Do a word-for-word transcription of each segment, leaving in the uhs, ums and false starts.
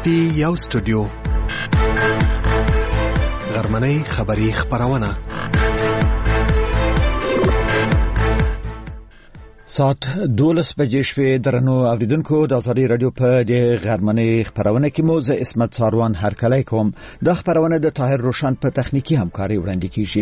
پروتي یو سټوډیو غرمنۍ خبری خبرونه ساعت دولس بجې شوې. درنو اوریدونکو د ازادي رادیو په د غرمنۍ خبرونه کې مو زه اسمت ساروان هرکلی کوم. د خبرونه د طاهر روشن په تخنیکی همکاري وړاندې کیږي.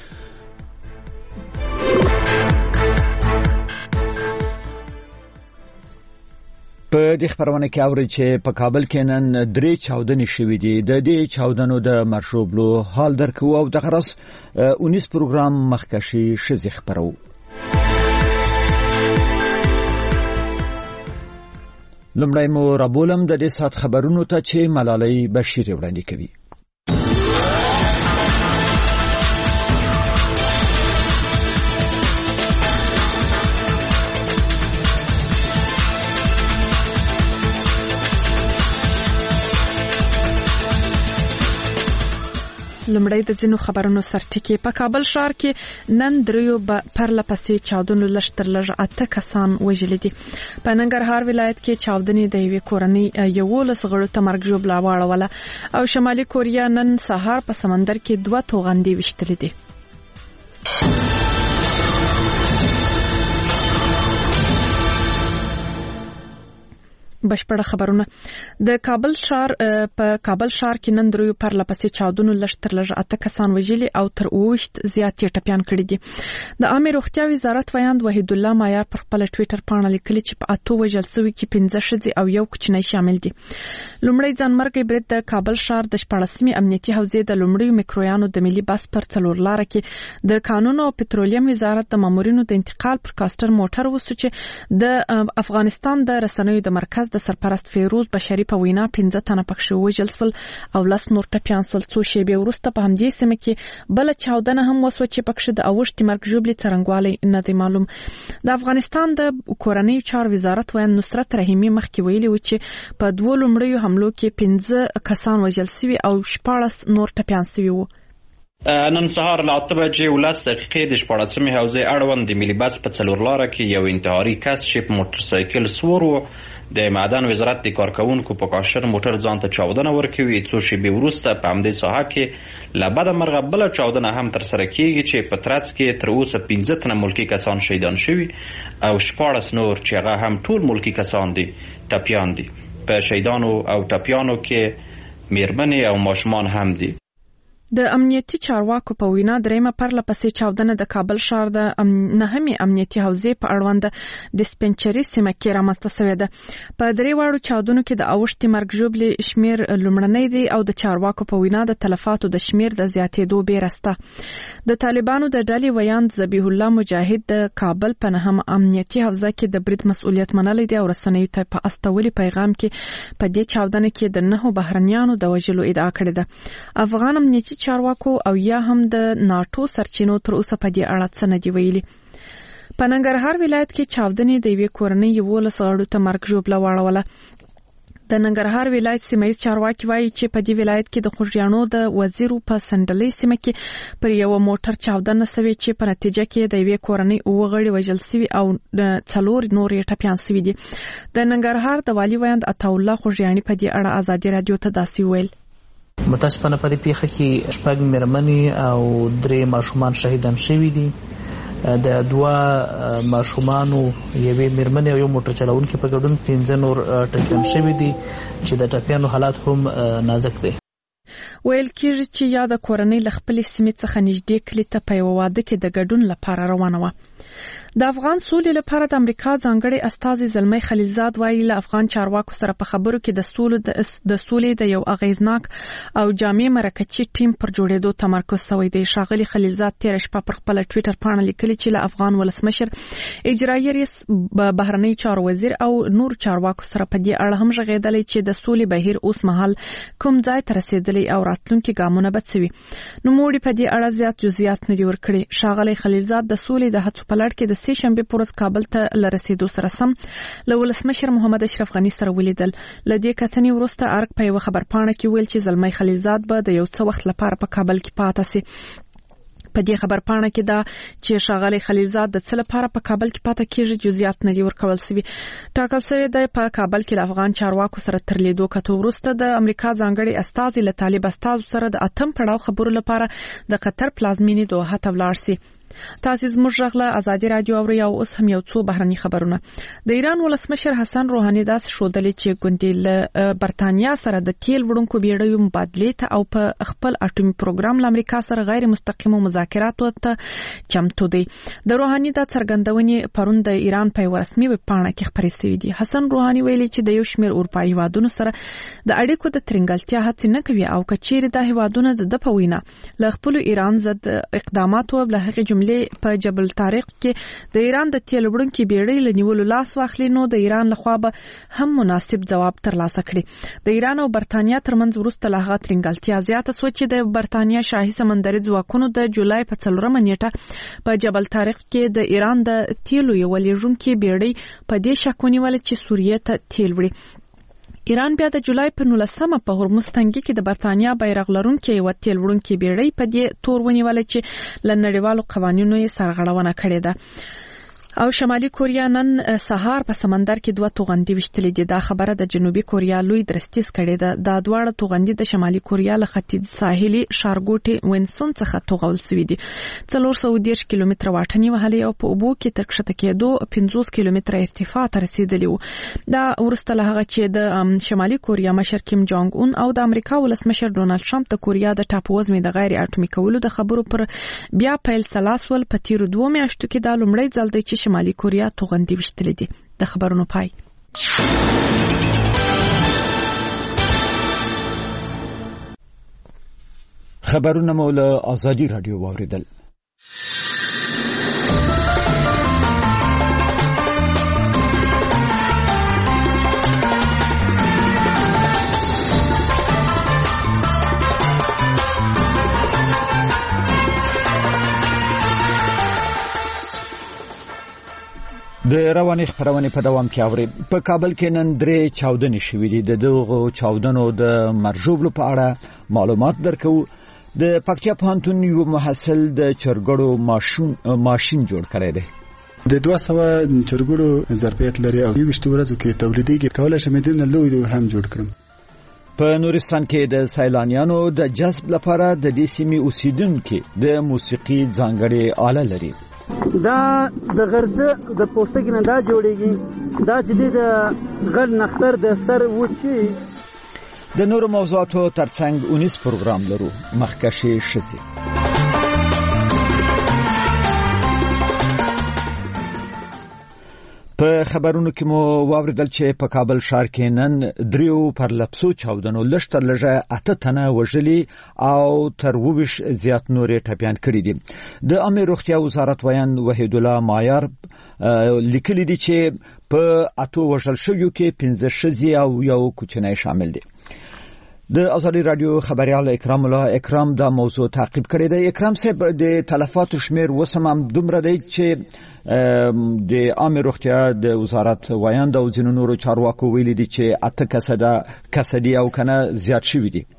په دې خبرونه کې اوري چې په کابل کې نن درې چاودنې شوې دي. د دې چاودنو د مرشوبلو حال درکو او د غرس اونیس پروګرام مخکشي شزي خبرو. لمړی مو رابولم د دې سات خبرونو ته چې ملالۍ بشیر وړاندې کوي. لمړی د ځینو خبرونو سرټکی. په کابل ښار کې نن دریو پرله پسې چاودنو لشتر لږ اته کسان وژل دي. په ننګرهار ولایت کې چاودنې د یوې کورنۍ یولس غړو ته مرګ ژوبله واړوله او شمالي کوریا نن سهار په سمندر کې دوه توغندي وشتلې دي. بشپړه خبرونه. د کابل ښار په کابل ښار کې نن دریو پرله پسې چاودنو لشتر لږ اته کسان وژلي او تر اوویشت زیات یې ټپیان کړي دي. د عامه روغتیا وزارت ویاند وحید الله مایار پر خپل ټوئیټر پاڼه لیکلي چې په اتو وژل شوي کې پنځه ښځې او یو کوچنی شامل دي. لومړی ځانمرګي برید د کابل ښار د شپاړسمې امنیتي حوزې د لومړیو میکرویانو د ملي بس پر څلور لاره کې د قانون او پټرولیم وزارت د مامورینو د انتقال پر کاستر موټر وسو چې د افغانستان د رسنیو د مرکز د سرپرست فیروز بشری په وینا پنځه تنه پکښ وژل شول او لاس نور ټپیان شول. څو شېبې وروسته په همدې سیمه کې بل چاودنه هم وسو چې پکښ د اوښتي مرګ ژوبلې څرنګوالی نه دی معلوم. د افغانستان د کورنۍ چار وزارت ویاند نصرت رحیمي مخکې ویلي و چې په دوه لومړیو حملو کې پنځه کسان وژل شوي او شپاړس نور ټپیان شوي وو. نن سهار له اته بجې ولس دقیقې د شپاړسمې حوزې اړوند د ملي بس په څلور لاره کې یو انتحاري کس چې په موټرسایکل سوار و د معدن وزارت د کارکونکو په کاشر موټر ځان ته چاودنه ورکوي. څو شېبې وروسته په همدې ساحه کې له بده مرغه بله چاودنه هم ترسره کیږي چې په ترڅ کې تر اوسه پنځه تنه ملکي کسان شهیدان شوي او شپاړس نور چې هغه هم ټول ملکي کسان دي ټپیان دي. په شهیدانو او ټپیانو کې میرمنې او ماشومان هم دي. د امنیتي چارواکو په وینا دریمه پرله پسې چاودنه د کابل ښار د نهمې امنیتي حوزې په اړوند ډیسپنسري سیمه کې رامنځته شوې ده. په درې واړو چاودنو کې د اوښتي مرګ ژوبلې شمیر لومړنی دی او د چارواکو په وینا د تلفاتو د شمیر د زیاتېدو بیره شته. د طالبانو د ډلې ویاند ذبیح الله مجاهد د کابل په نهم امنیتي حوزه کې د برید مسؤلیت منلی دی او رسنیو ته په استولي پیغام کې په دې چاودنه کې د نهو بهرنیانو د وژلو ادعا کړې ده. افغان امنیتي چارواکو او یا هم د ناتو سرچینو تر اوسه په دې اړه څه نه دی ویلي. په ننګرهار ولایت کې چاودنې د یوې کورنۍ یولس غړو ته مرګ ژوبله واړوله. د ننګرهار ولایت سیمه چارواکي وایي چې په دې ولایت کې د خوږیاڼو د وزیرو په سندلې سیمه کې پر یو موټر چاودنه شوې چې په نتیجه کې د یوې کورنۍ اووه غړي وژل شوي او څلور نور یې ټپیان شوي دي. د ننګرهار د والي ویاند عطاالله خوږیاڼي په دې اړه ازادي رادیو ته داسې ویل. متاسفانه په دې پیښه کې شپږ میرمنې او درې ماشومان شهیدان شوي دي. د دوه ماشومانو یوې میرمنې او یو موټر چلونکي په ګډون پنځه نور ټپیان شوي دي چې د ټپیانو حالات هم نازک دي. ویل کېږي چې یا د کورنۍ له خپلې سیمې څخه نږدې کلي ته په یوه واده کې د ګډون لپاره روانه وه. د افغان سولې لپاره د امریکا ځانګړی استازی زلمی خلیلزاد وایي له افغان چارواکو سره په خبرو کې د سولې د سولې د یو اغیزناک او جامع مرکزي ټیم پر جوړېدو تمرکز شوی دی. ښاغلي خلیلزاد تېره شپه پر خپل ټوئیټر پاڼه لیکلي چې له افغان ولسمشر اجرایي رئیس بهرنی چارو وزیر او نور چارواکو سره په دې اړه هم غږېدلی چې د سولې بهیر اوس مهال کوم ځای ته رسېدلی او راتلونکي ګامونه به څه وي. نوموړي په دې اړه زیات جزئیات نه دي ورکړي. ښاغلي خلیلزاد د سولې د هڅو په لړ کې د سې شنبې پر ورځ کابل ته لرسېدو سره سم له ولسمشر محمد اشرف غني سره ولیدل. له دې کتنې وروسته ارګ په یو خبر پاڼه کې ویل چې زلمی خلیلزاد به د یو څه وخت لپاره په کابل کې پاتې شي. په دې خبر پاڼه کې دا چې ښاغلي خلیلزاد د څه لپاره په کابل کې پاتې کیږي جزئیات نه دي ورکول شوي. ټاکل شوی دی په کابل کې د افغان چارواکو سره تر لیدو کتو وروسته د امریکا ځانګړي استازي له طالب استازو سره د اتم پړاو خبرو لپاره د قطر پلازمینې دوحه ته ولاړ شي. تاسو زموږ غږ له ازادي رادیو اورئ او اوس هم یو څو بهرني خبرونه. د ایران ولسمشر حسن روحاني داس شودلې چې ګوندې له برتانیا سره د تیل وړونکو بیړیو مبادله ته او په خپل اټومي پروګرام له امریکا سره غیر مستقیم مذاکراتو ته چمتو دي. د روحاني د څرګندونې پروند د ایران په رسمي ویب پاڼه کې خبرې شوې دي. حسن روحاني ویلي چې د یو شمېر اروپایي هیوادونو سره د اړیکو د ترنګلتیا هڅه نه کوي او کچېر د هیوادونو د دپوینه له خپل ایران ضد اقداماتو له هغه په جبل طارق کې د ایران د تیل وړونکو بیړۍ لنیولو لاس واخلي نو د ایران لخوا به هم مناسب ځواب ترلاسه کړي. د ایران او برتانیا ترمنځ وروسته له هغه ترنګلتیا زیاته شوه چې د برتانیا شاهي سمندري ځواکونو د جولای په څلورمه نیټه په جبل طارق کې د ایران د تیلو یو لېږونکي بیړۍ په دې شک ونیول چې سوریه ته تیل وړي. ایران بیا د جولای په نولسمه په هرمز تنګي کې د برتانیا بیرغ لرونکي یو تیل وړونکي بیړۍ په دې تور ونیول چې له نړیوالو قوانینو یې سرغړونه کړې ده. او شمالي کوریا نن سهار په سمندر کې دوه توغندي وشتلې دي. دا خبره د جنوبي کوریا لوی درستیز کړې ده. دا دواړه توغندي د شمالي کوریا له ختیځ ساحلي ښارګوټي وینسون څخه توغول شوي دي. څلور سوه دېرش کیلومتره واټني وهلې او په اوبو کې تر کښته کېدو پنځوس کیلومتره ارتفاع ته رسیدلی وو. دا وروسته له هغه چې د شمالي کوریا مشر کیم جونګ اون او د امریکا ولسمشر ډونالد ټرمپ د کوریا د ټاپووزمې د غیر اټومي کولو د خبرو پر بیا پیل سلاسول په تیرو دوه میاشتو کې دا لومړی ځل دی چې شمالي کوریا توغندي وشتلې دي. د خبرونو پای. خبرونه مو له ازادي رادیو واوریدل. د رواني خبرونه په دوام کې اوري. په کابل کې نن درې چاودنې شوې دي. د دغو چاودنو د مرجوبلو په اړه معلومات درکو. د پکتیا پوهنتون یو محصل د چرګړو ماشین ماشین جوړ کړی دی. د دوه سوه چرګړو ظرفیت لري او یو شته ورځو کې تولیدېږي. کولای شم د لوی هم جوړ کړم. په نورستان کې د سیلانیانو د جذب لپاره د دې سیمې اوسیدونکو د موسیقي ځانګړي آله لري. دا د غرزه د پوستکي نه دا جوړیږي. دا چې د غل نختر د سر وچی. د نورو موضوعاتو ترڅنګ اونیس پروګرام لرو. مخکشي شسي په خبرونو کې مو واوریدل چې په کابل ښار کې نن دریو پر لپسو چاودنو لشتر لږه اته تنه وژلي او تر وویش زیات نورې ټپیان کړي دي. د عامه روغتیا وزارت ویان وحید الله مایار لیکلي دي چې په اتو وژل شویو کې پنځه ښځې او یو کوچنی شامل دي. د ازادي رادیو خبريال اکرام الله اکرام دا موضوع تعقیب کړی دی. اکرام صاحب د تلفاتو شمیر وسم دومره دی چې د عامه روغتیا د وزارت وایاند او ځینو نورو چارواکو ویلي دي چې اته کسده کسدي او کنه زیات شوي دي.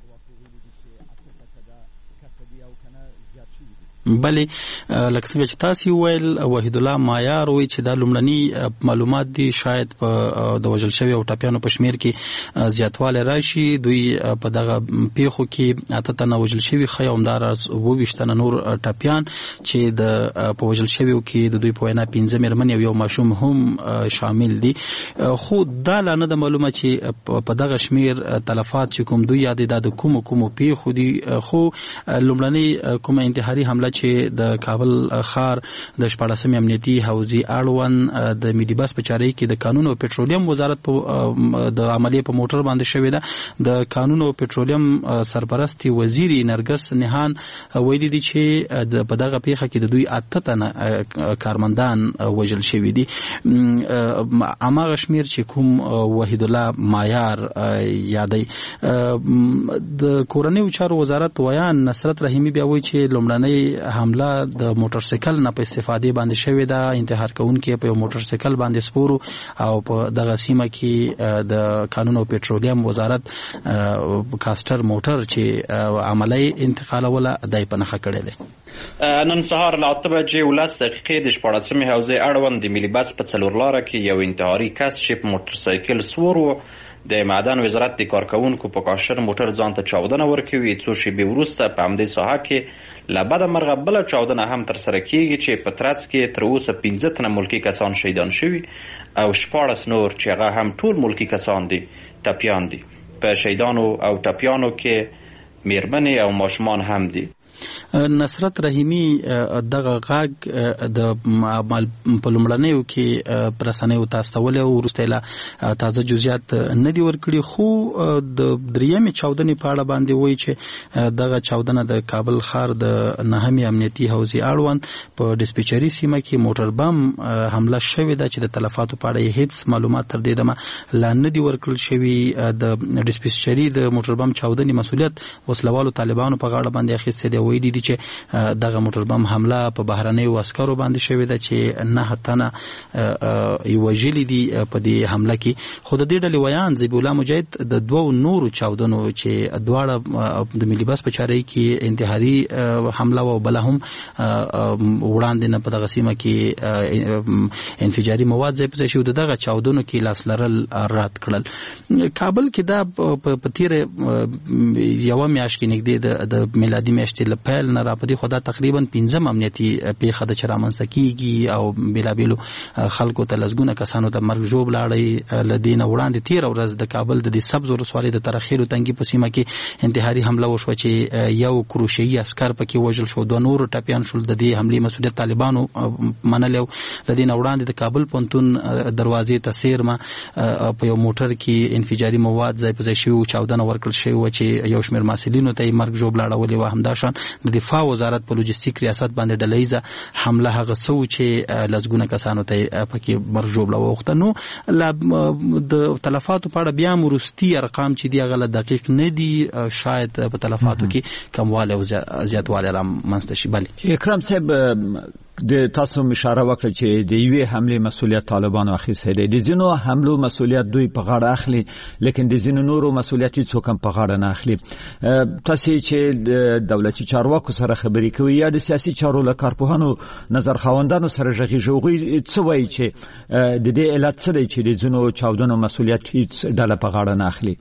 بلې لکه څنګه چې تاسو ویل وحید الله مایار وایي چې دا لومړني معلومات دي شاید په د وژل شوی او ټپیانو په شمیر کې زیاتوالی راشي. دوی په دغه پیښو کې اته تنه وژل شوي خو همداراز اووه ویشت تنه نور ټپیان چې د په وژل شویو کې د دوی په وینا پنځه مېرمنې او یو ماشوم هم شامل دي. خو دا لا نه د معلومه چې په دغه شمیر تلفات چې کوم دوی یادې د کومو کومو پیښو دي. خو لومړني کومه انتحاري حمله چې د کابل ښار د شپاړسمې امنیتي حوزې اړوند د میډي بس په چارې کې د قانون او پټرولیم وزارت په د عملیې په موټر باندې شوې ده. د قانون او پټرولیم سرپرست وزیر نرګس نهان ویلي دي چې په دغه پیښه کې د دوی اته تنه کارمندان وژل شوي دي. هماغه شمیر چې کوم وحید الله مایار یادوي. د کورنیو چارو وزارت ویان نصرت رحیمي بیا وایي چې لومړنۍ حمله د موټر سایکل نه په استفادې باندې شوې ده. انتحار کوونکي په موټر سایکل باندې سپورو او په دغه سیمه کې د قانون او پټرولیم وزارت کاستر موټر چې عملی انتقال ولا دای په نخښه کړی دی. نن سهار له اته بجې ولس دقیقې د شپاړسمې حوزې اړوند د ملي بس په څلور لاره کې یو انتحاري کس چې په موټر سایکل سوور و د معدن وزارت د کارکوونکو په کاشر موټر ځان ته چاودنه ورکوي. څو شېبې وروسته په همدې ساحه کې له بده مرغه بله چاودنه هم ترسره کیږي چې په ترڅ کې تر اوسه پنځه تنه ملکي کسان شهیدان شوي او شپاړس نور چې هغه هم ټول ملکي کسان دي ټپیان دي. په شهیدانو او ټپیانو کې میرمنې او ماشومان هم دي. نصرت رحیمی دغه غاګ د په لومړنیو کې پرسنیو تاسولې او وروسته لا تازه جزئیات نه دی ورکړي، خو د دریمې چاودنې په اړه باندې وایي چې دغه چاودنه د کابل ښار د نهمې امنیتي حوزې اړوند په ډسپیچري سیمه کې موټر بم حمله شوې ده چې د تلفاتو په اړه هیڅ معلومات تر دې دمه لا نه دي ورکړل شوي. د ډسپیچري د موټر بم چاودنې مسؤلیت وسلوالو طالبانو په غاړه باندې اخیستی دی. ویلي دي چې دغه موټر بم حمله په بهرنیو عسکرو باندې شوې ده چې نه تنه یې وژلي دي په دې حمله کې. خو د دې ډلې ویان ذبیح الله مجاهد د دوو نورو چاودنو چې دواړه د ملي بس په چارې کې انتحاري حمله و بله هم وړاندې نه په دغه سیمه کې انفجاري مواد ځای په ځای شوي، دغه چاودنو کې لاس لرل رد کړل. کابل کې دا په تیره یوه میاشت کې نږدې د میلادي میاشتې له پیل نه راپدې خو دا تقریبا پنځم امنیتي پیښه ده چې رامنځته کیږي او بېلابېلو خلکو ته لسګونه کسانو ته مرګ ژوب لاړی. له دې نه وړاندې تېره ورځ د کابل د دې سبز ولسوالۍ د ترخیلو تنګي په سیمه کې انتحاري حمله وشوه چې یو کروشیایي عسکر پکې وژل شو، دوه نورو ټپیان شول. د دې حملې مسؤلیت طالبانو منلی و. له دې نه وړاندې د کابل پوهنتون دروازې ته څیرمه په یو موټر کې انفجاري مواد ځای په ځای شوي و، چاودنه ورکړل شوې وه چې یو شمېر محصلینو ته یې مرګ ژوب لاړولې وه. همداشان د دفاع وزارت په لوجستیک ریاست باندې ډلهیزه حمله هغه څه و چې لسګونه کسانو ته پکې مرګ ژوبله واوښته. نو د تلفاتو په اړه بیا هم وروستي ارقام چې دي هغه له دقیق نه دي، شاید په تلفاتو کې کموالی او زیاتوالی رامنځته شي. بلې اکرام صاحب د تاسو اشاره وکړه چې د یوې حملې مسؤلیت طالبانو اخیستی دی، د ځینو حملو مسؤلیت دوی په غاړه اخلي، لیکن د ځینو نورو مسؤلیت هیڅوک هم په غاړه نه اخلي. تاسو چې د دولتي چارواکو سره خبرې کوي یا د سیاسي چارو له کارپوهانو نظر خاوندانو سره غږیږي، هغوی څه وایي چې د دې علت څه دی چې د ځینو چاودنو مسؤلیت هیڅ ډله په غاړه نه اخلي؟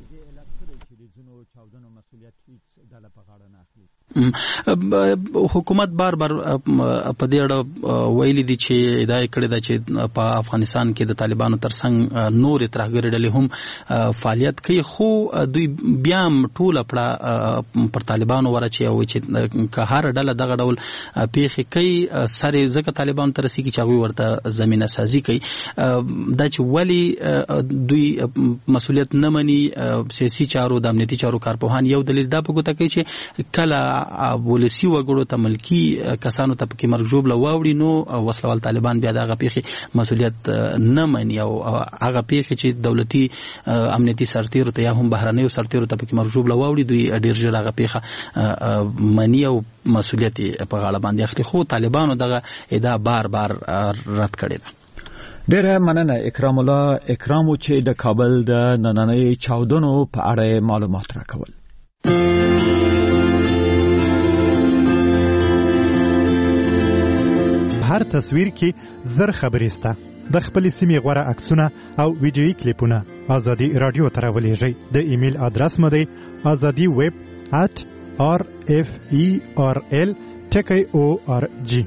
حکومت بار بار په دې اړه ویلي دي چې دا یې کړې ده چې په افغانستان کې د طالبانو ترڅنګ نورې ترهګرې ډلې هم فعالیت کوي، خو دوی بیا هم ټوله پړه پر طالبانو ورچوي او چې که هر ډله دغه ډول پیښې کوي سر یې ځکه طالبانو ته رسېږي چې هغوی ورته زمینه سازي کوي. دا چې ولې دوی مسؤلیت نه مني، سیاسي چارو د امنیتي چارو کارپوهان یو دلیل دا په ګوته کوي چې کله ولسي وګړو ته ملکي کسانو ته پکې مرګ ژوبله واوړي نو وسلوال طالبان بیا د هغه پیښې مسؤلیت نه مني او هغه پیښې چې دولتي امنیتي سرتیرو ته یا هم بهرنیو سرتیرو ته پکې مرګ ژوبله واوړي دوی ډېر ژر هغه پیښه مني او مسؤلیت یې په غاړه باندې اخلي. خو طالبانو دغه ادعا بار بار رد کړې ده. ډېره مننه اکرام الله اکرامو چې د کابل د نننۍ چاودنو په اړه معلومات راکول. هر تصویر کې زر خبرې سته. د خپلې سیمې غوره عکسونه او ویډیویي کلیپونه ازادي رادیو ته راولېږئ. د ایمیل ادرس مو دی ازادي ویب ات آر اف ای آر ال ټکی او آر جی.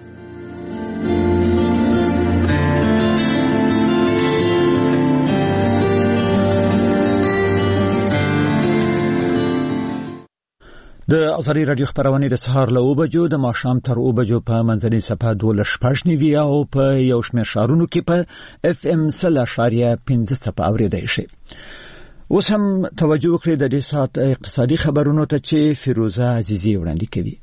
د ازادي رادیو خبرونه د سهار له اوه بجو د ماښام تر اوه بجو په منځنۍ صفحه دولس شپږ نیوي او په یو شمېر ښارونو کې په اف ام سل اشاریه پنځه صفحه اورېدای شي. اوس هم توجه وکړئ د دې ساعت اقتصادي خبرونو ته چې فیروزه عزیزي وړاندې کوي.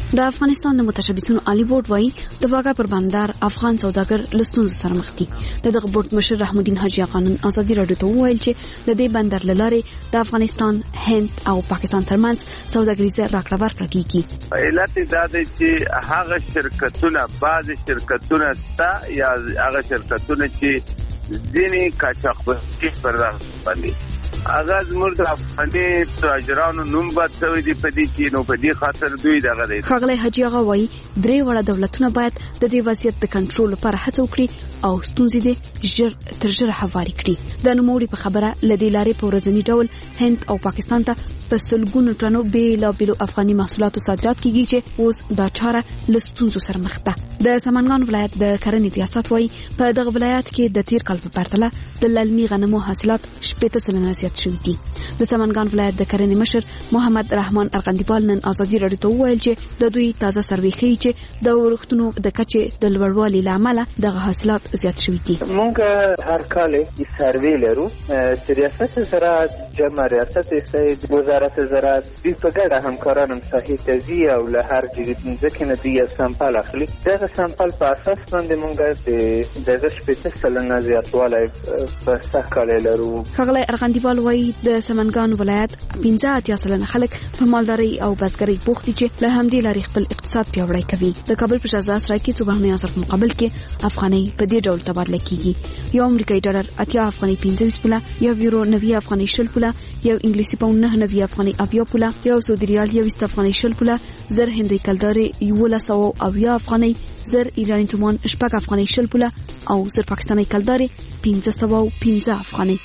د افغانستان د متشبثینو عالی بورډ وایي د واګه پر بندر افغان سوداګر لستون سره مخ دي. دغه بورډ مشر رحم الدین حاجی قانون ازادي رادیو ته وویل چې د دې بندر لاره د افغانستان، هند او پاکستان ترمنځ سوداګریزه راکړه ورکړه کیږي. علت دا دی چې هغه شرکتونه بعض شرکتونه تا یا هغه شرکتونه چې ځینې کاچاقبري پر باندې اغاز مرد افغاني تاجرانو نوم بد شوی دی په دې کې، نو په دې خاطر دوی دغه دی. ښاغلی حاجي هغه وایي درې وړه دولتونه باید د دې وضعیت د کنټرول لپاره هڅه وکړي او ستونزې دې ژر تر ژره هواري کړي. د نوموړي په خبره لدې لارې په ورځني ډول هند او پاکستان ته په سلګونو ټنو بیلابیلو افغاني محصولاتو صادرات کیږي چې اوس دا چاره له ستونزو سره مخ ده. د سمنګان ولایت د کرنې ریاست وایي په دغه ولایت کې د تیر کال په پرتله د للمي غنمو حاصلات شپږ سلنه زیات شوي دي. د سمنګان ولایت د کرنې مشر محمد رحمان ارغندیوال نن ازادي رادیو ته وویل چې د دوی تازه سروې ښیي چې د ورښتونو د کچې د لوړوالي له امله دغه حاصلات زیات شوي دي. موږ هر کال یې سروې لرو چې ریاست زراعت جمع ریاست سید وزارت زراعت دوی په ګډه همکاران ساحې ته ځي او له هر ځمکې نه دوی یو سمپل اخلي. دغه سمپل په اساس باندې موږ د دغه شپږ سلنه زیاتوالی په سږ کال لرو. ښاغلی ارغندیوال وایي د سمنګان ولایت پنځه اتیا سلنه خلک په مالدارۍ او بزګرۍ بوخت دي چې له همدې لارې خپل اقتصاد پیاوړی کوي. د کابل په شاه سرای کې څو بهرني اثر په مقابل کې افغانۍ په دې ډول تبادله کیږي. یو امریکایي ډالر اتیا افغانۍ پنځه پوله، یو یورو نوي افغانۍ شل پوله، یو انګلیسي پاوند نه نوي افغانۍ اویا پوله، یو سعودي ریال یو افغانۍ شل پوله، زر هندۍ کلدارې یولس سوه اویا افغانۍ، زر ایراني تومان شپږ افغانۍ شل پوله او زر پاکستاني کلدارې پنځه سوه پنځه افغانۍ.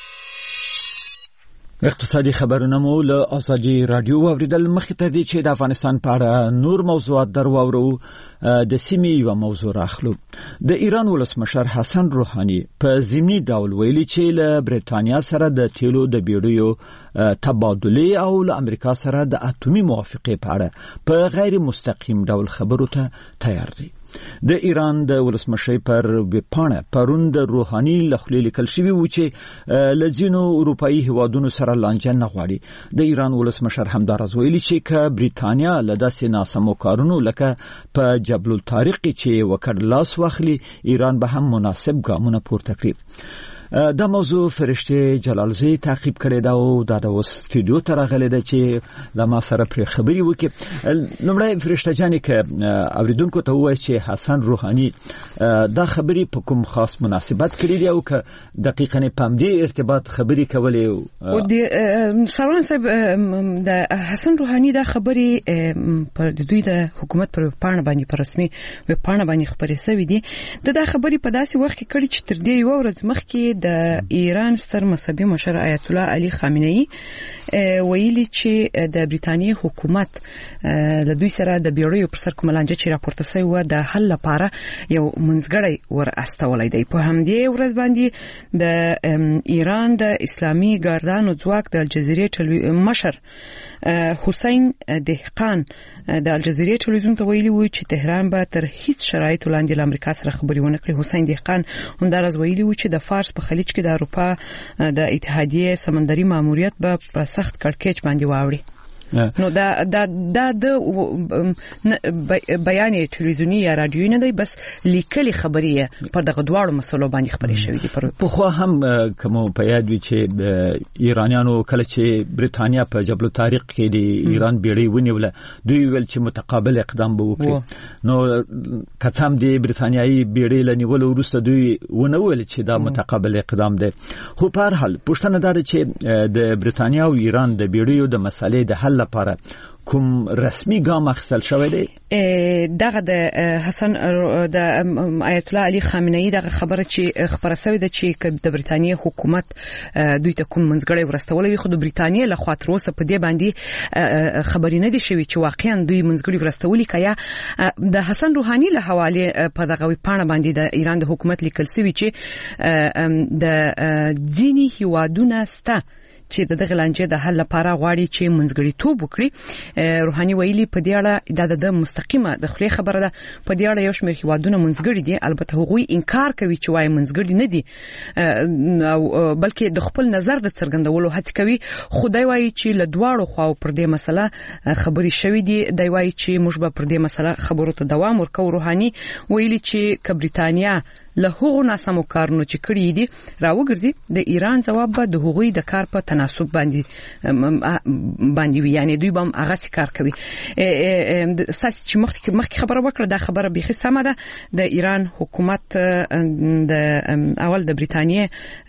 اقتصادي خبرونه مو له ازادي رادیو اوریدل. مخکې تر دې چې د افغانستان په اړه نور موضوعات درواورو د سیمې یو موضوع راخلو. د ایران ولسمشر حسن روحاني په ضمني ډول ویلي چې له برېټانیا سره د تیلو د بیړیو تبادله او له امریکا سره د اټومي موافقې په اړه په غیر مستقیم ډول خبرو ته تیار دي. د ایران د ولسمشر پر وپانه پرون د روحاني لخوا لیکل شوی و چې لزینو اروپאי هوادونو سره لانجه نه غواړي. د ایران ولسمشر همدارز ویلي چې ک برېټانیا له داسې ناسمو کارونو لکه په جبل الطارق چې وکړ لاس واخلي، ایران به هم مناسب ګامونه پورته کړي. دا موضوع فرشته جلالزی تعقیب کړی دا او دا د استودیو ته راغلی ده چې د ما سره پر خبري وکړي. لومړی فرشته جانې ک اوریدونکو ته وایي چې حسن روحاني دا خبري په کوم خاص مناسبت کړی دی او ک دقیقاً په دې ارتباط خبري کولې او د سروان صاحب د حسن روحاني دا خبري پر دوی د حکومت پر پاڼه باندې پر رسمي پاڼه باندې خبري سوي دي. دا خبري په داسې وخت کې کړي چې تر دې یو ورځ مخکې د ایران ستر مذهبي مشر آیت الله علي خامنه‌ای ویلي چې د برېټانیا حکومت له دوی سره د بیړیو پر سر کوم لانجه چې راپورته شوی و د حل لپاره یو منځګړی ور استولای دی. په همدې ورځ باندې د ایران د اسلامي ګاردانو ځواک د الجزیرې مشر حسین دهقان د الجزیرې ټلویزیون ته ویلي و چې تهران به تر هیڅ شرایطو لاندې له امریکا سره خبري ونه کړي. حسین دهقان همدارز ویلي و چې د فارس په خلیج کې د اروپا د اتحادیې سمندري ماموریت به په سخت کړکېچ باندې واوړي. نو دا دا دا د بیان ټلویزیونی یا رادیویی نه دی، بس لیکلي خبرې پر دغه دواړو مسلو باندې خبرې شوې دي. په خو هم کوم په یاد وی چې ایرانیانو کله چې برېټانیا په جبل الطارق کې د ایران بیړۍ ونیوله، دوی ویل چې متقابل اقدام به وکړي. نو کڅام د برېټانیایي بیړۍ لنیول وروسته دوی ونه ویل چې دا متقابل اقدام دی. خو په هر حال پښتنه دا چې د برېټانیا او ایران د بیړیو د مسلې د حل لپاره کوم رسمي ګام اخیستل شوی دی. دغه د حسن د آیت الله علي خامنه‌ای دغه خبره چې خبره شوې ده چې د برېټانیا حکومت دوی ته کوم منځګړی ورستولوي، خو د برېټانیا له خوا تر اوسه په دې باندې خبرې نه دي شوې چې واقعا دوی منځګړی ورستولي کیا. د حسن روحاني له حواله په دغه پاڼه باندې د ایران د حکومت لیکل شوی چې د ځینی هیوادونه ستا چې د دغه لانجې د حل لپاره غواړي چې منځګړیتوب وکړي. روحاني ویلي په دې اړه د مستقیمه د خپل خبره ده په دې اړه یو شمېر هیوادونه منځګړي دي، البته هغوی انکار کوي چې وايي منځګړي نه دي او بلکې د خپل نظر د څرګندولو هڅه کوي. خدای وايي چې له دواړو خواو پر دې مسله خبري شوې دي. دی وايي چې موږ به پر دې مسله خبرو ته دوام ورکو. روحاني ویلي چې ک بریتانیا له هغو ناسمو کارونو چې کړی دي راوګرځي د ایران ځواب به د هغوی د کار په تناسب باندې باندې وي، یعنی دوی به هغه کار کوي. اساس چې مخکې مخکې خبره وکړه دا خبره بيخي سمه ده. د ایران حکومت د اول د بریتانیا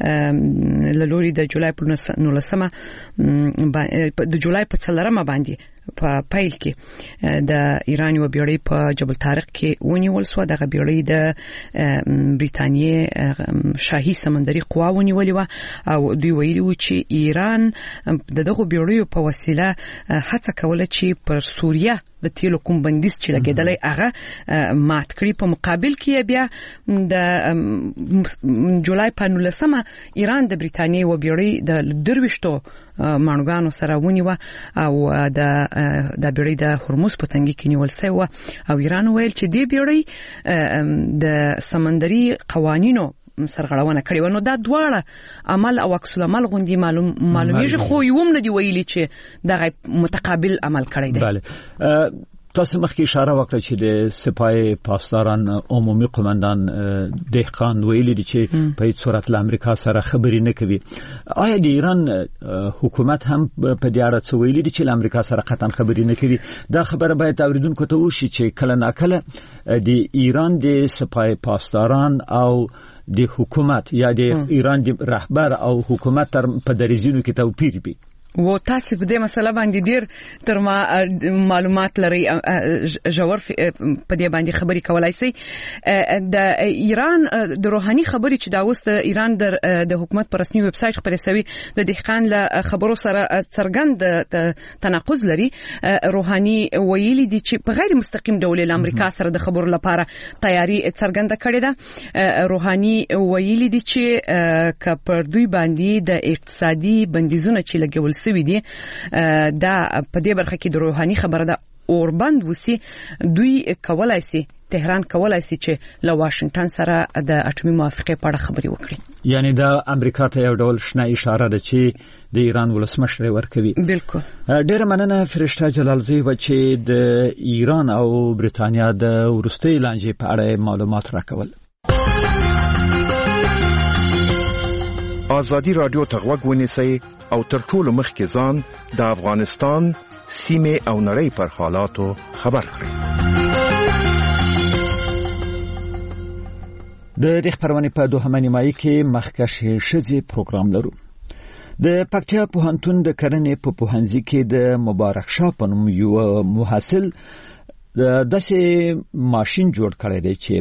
له لوري د جولای په نولسمه د جولای په څلورمه باندې په پایل کې د ایران یو بیړۍ په جبل طارق کې ونیول شو. دغه بیړۍ د بریتانیا شاهي سمندري قوا ونیولې و او دوی ویلي و چې ایران د دغه بیړیو په وسیله هڅه کوله چې پر سوریه د تیلو کوم بندیز چې لګیدلې هغه مات کړي. په مقابل کې بیا د جولای په نولسمه ایران د بریتانیا و بیړۍ د درويشتو مانوګانو سره ونیوه او د د بیړۍ د هرمز په تنګي کې نیول شوی و او ایران ویل چې دې بیړۍ د سمندري قوانینو سرغړونه کړې و. نو دا دواړه عمل او عکس العمل غوندي معلوم معلومیږي، خو یوم نه دی ویلي چې دغه متقابل عمل کړی دی. بله تاسو مخکې اشاره وکړه چې د سپاه پاسداران عمومي قومندان دهقان ویلي دي چې په هیڅ صورت له امریکا سره خبرې نه کوي. آیا د ایران حکومت هم په دې اړه څه ویلي دي چې له امریکا سره قطعا خبرې نه کوي؟ دا خبره باید اوریدونکو ته وشي چې کله ناکله د ایران د سپاه پاسداران او د حکومت یا د ایران د رهبر او حکومت تر په دریزونو کې توپیر وي. و تاسو په دې مسله باندې ډیر تر ما معلومات لري جوړ په دې باندې خبري کولای شي. د ایران د روحاني خبري چې دا اوس د ایران د حکومت پر رسمي ویب سټ خبري سوي د دهقان له خبرو سره څرګند تناقض لري. روحاني ویلي دي چې په غیر مستقیم ډول له امریکا سره د خبرو لپاره تیاری څرګنده کړې ده. روحاني ویلي دي چې ک پر دوی باندې د اقتصادي بندیزونه چې لګول سوي دي دا په دې برخه کې د روحاني خبره ده اوربند وسی دوی کولای شي تهران کولای شي چې له واشنگټن سره د اټومي موافقه په اړه خبري وکړي. یعنی دا امریکا ته یو ډول شنه اشاره ده چې د ایران ولسمشر ورکوي. بالکل. ډیره مننه فرشته جلالزی و چې د ایران او بریتانیا د ورستۍ لانجې په اړه معلومات راکول. آزادی رادیو ته غوږ ونیسئ او تر ټولو مخکې ځان د افغانستان سیمه او نړۍ پر حالاتو خبر کړئ. د دې خبرونه په دوهمه نیمایي کې مخکښ شذې پروګرام لرو. د پکتیا پوهنتون د کرنې په پوهنځي کې د مبارک شاه په نوم یو محصل داسې ماشين جوړ کړی دی چې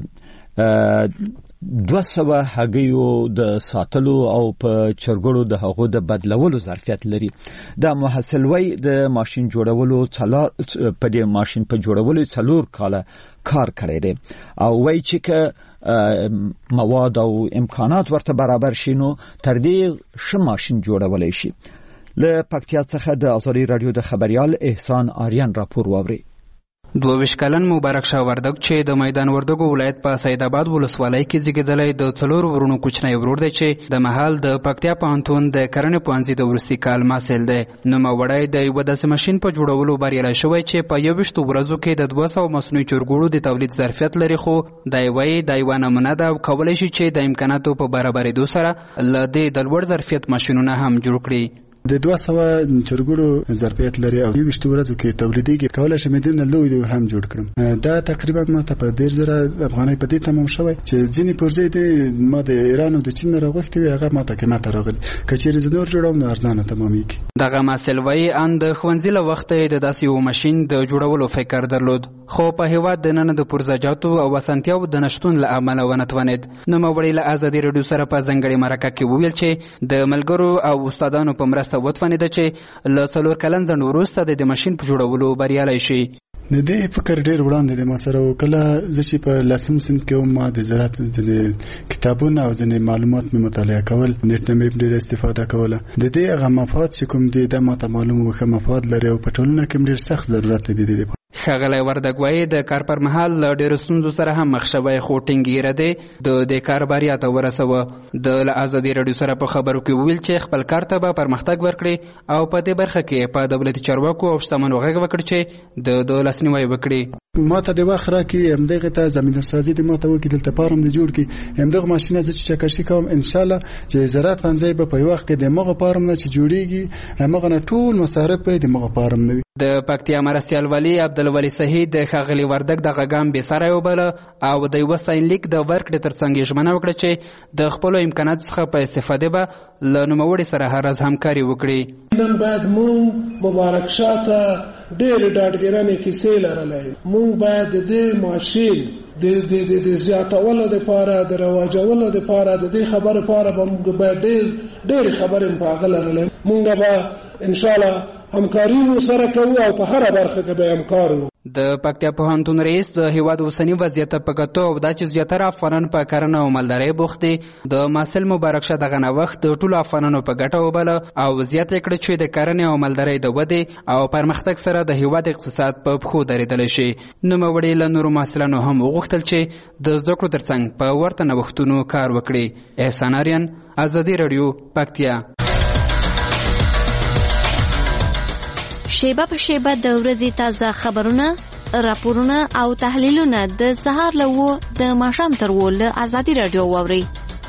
دوه سوه هګیو د ساتلو او په چرګړو د هغو د بدلولو ظرفیت لري. دا محصل وای د ماشين جوړولو څلور په دې ماشين په جوړولو څلور کاله کار کړی دی او وای چې ک مواد او امکانات ورته برابر شي نو تر دې ښه ماشين جوړولای شي. له پکتیا څخه د آزادي رادیو د خبريال احسان آریان راپور واوري. دوه ویشت کلن مبارک شاه وردګ چې د میدان وردګو ولایت په سید آباد ولسوالۍ کې زیږیدلی د څلور ورونو کوچنی ورور دی چې د مهال د پکتیا پوهنتون د کرنې پوهنځي د وروستي کال محصل دی. نوموړی د یوه داسې ماشین په جوړولو بریالی شوی چې په یوویشتو ورځو کې د دوه سوه مصنوعي چرګوړو د تولید ظرفیت لري، خو دی وایي دا یوه نمونه ده او کولی شي چې د امکاناتو په برابرېدو سره له دې د لوړ ظرفیت ماشینونه هم جوړ کړي. د دوه سوه چرګوړو ظرفیت لري او یوویشت ورځو کې تولیدېږي. کولی شم دنه لوی هم جوړ کړم. دا تقریبا ماته په ډېر زره افغانۍ په دې تمام شوی چې ځینې پرځای دی ما د ایران او د چین راغوښتي وي هغه ماته قیمته راغلی. که چیرې زه نور جوړوم نو ارزانه تمامېږي. دغه محصل وایي ان د ښوونځي له وخته د داسې یو ماشین د جوړولو فکر درلود، خو په هېواد دننه د پرزاجاتو او اسانتیاو د نشتون له امله ونه توانېد. نوموړی له ازادي راډیو سره په ځانګړې مرکه کې وویل چې د ملګرو او استادانو په مرسته وتوانېده چې له څلور کلن ځنډ وروسته د ماشین په جوړولو بریالی شي. د دې فکر ډیر وړاندې د ما سره کله چې په لسم سن کې ما د زراعت د کتابونو او د معلومات می مطالعه کول نت مې ډیر استفاده کوله د دې هغه مفاد چې کوم دي د ماته معلومه وخه مفاد لري او په ټولنه کې ډیر سخت ضرورت دی د ښاغلی وردګ وایي د کار پر مهال له ډېرو ستونزو سره هم مخ شوی خو ټینګېره دی د دې کار بریا ته ورسوه د له ازادي راډیو سره په خبرو کې وویل چې خپل کار ته به پرمختګ ورکړي او په دې برخه کې په دولتي چارواکو او شتمنو غږ وکړي چې د د لاسنیوی وکړي ما ته د وخت راکې همدغه ته زمینه سازي د ما ته وکړي دلته پارم د جوړ کی همدغه ماشینه چې چکشي کوم ان شاء الله چې زراعت فنځي په په وخت کې د مغه پارم نه چې جوړیږي هغه نه ټول مصارف په د مغه پارم نه د پکتیا مرستیال ولی عبدالولی صحیح د ښاغلي وردګ د غږام بې ساری وبله او د یوه ساینلیک د ورکړې تر څنګ یې ژمنه وکړه چې د خپلو امکاناتو څخه په استفادې به له نوموړي سره هر ورځ همکاري وکړي. نن باید موږ مبارک شاه ته ډېرې ډاډګرانې کیسې لرلی. موږ باید د دې ماشین د د د زیاتولو دپاره د رواجولو دپاره د دې خبرې لپاره به موږ باید ډېر ډېرې خبرې په هغه لرلی. موږ به انشاءالله همکاري ورسره کوو او په هره برخه کې به همکار وو. د پکتیا پوهنتون رئیس د هیواد اوسني وضعیت په کتو او دا چې زیاتره افغانان په کرنه او مالدارۍ بوخت دي د محصل مبارک شه دغه نوښت د ټولو افغانانو په ګټه وبله او زیاته کړه چې د کرنې او مالدارۍ د ودې او پرمختګ سره د هیواد اقتصاد په پښو درېدلی شي. نوموړي له نورو محصلانو هم وغوښتل چې د زده کړو ترڅنګ په ورته نوښتونو کار وکړي. احسان آریان، ازادي راډیو، پکتیا. شیبه په شیبه د ورځې تازه خبرونه، راپورونه او تحلیلونه د سهار له وو د ماښام تر وو له ازادي راډیو واورئ.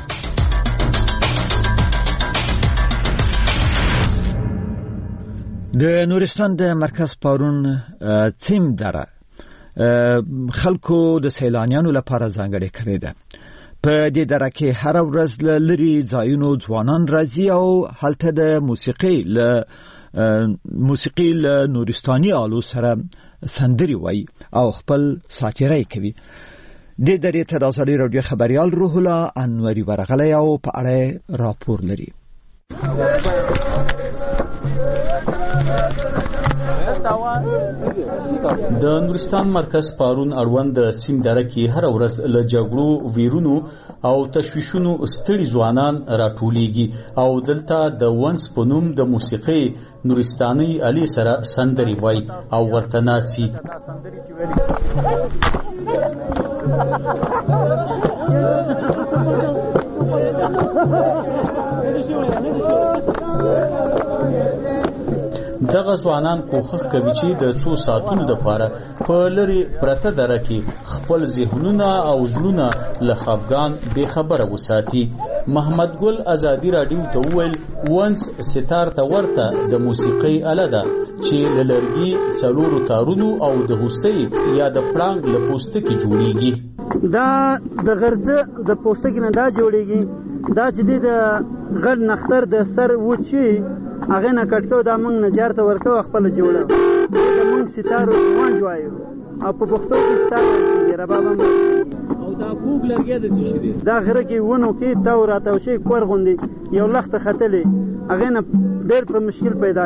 د نورستان د مرکز پارون څیم دره خلکو د سیلانیانو لپاره ځانګړې کړې ده. په دې دره کې هر ورځ له لري ځایونو ځوانان راځي او هلته د موسیقي له موسیقي له نورستاني آلو سره سندري وایي او خپل ساتیرای کوي. د درې ته د ازادي راډیو خبريال روح الله انوري ورغلی او په اړه راپور لري. د نورستان مرکز پارون اړوند د سیم دره کې هر ورځ له جګړو، ویرونو او تشویشونو ستړي ځوانان راټولیږي او دلته د ونس په نوم د موسیقي نورستاني آلې سره سندري وایي او ورته ناڅي. دغه ځوانان کوښښ کوي چې د څو ساعتونو لپاره په لري پرته دره کې خپل ذهنونه او زړونه له خفګان بې خبره وساتي. محمد ګل ازادي راډیو ته وویل ونس ستار ته ورته د موسیقي آله ده چې له لرګي، څلورو تارونو او د هوسۍ یا د پړانګ له پوستکي جوړیږي. دا د غرزه د پوستکي نه دا جوړیږي. دا چې د غل نختر د سر وچی هغه نه کټکو دا موږ نجار ته ورکو خپل جوړو. دا موږ ستارو وان جوایو او په پښتو کې ستاره ربابم او دا کوګ لرګي د څه شي دا غره کې ونه کې دا راته شي کور غوندي یو لخت خطلې هغه نه ډېر په مشکل پیدا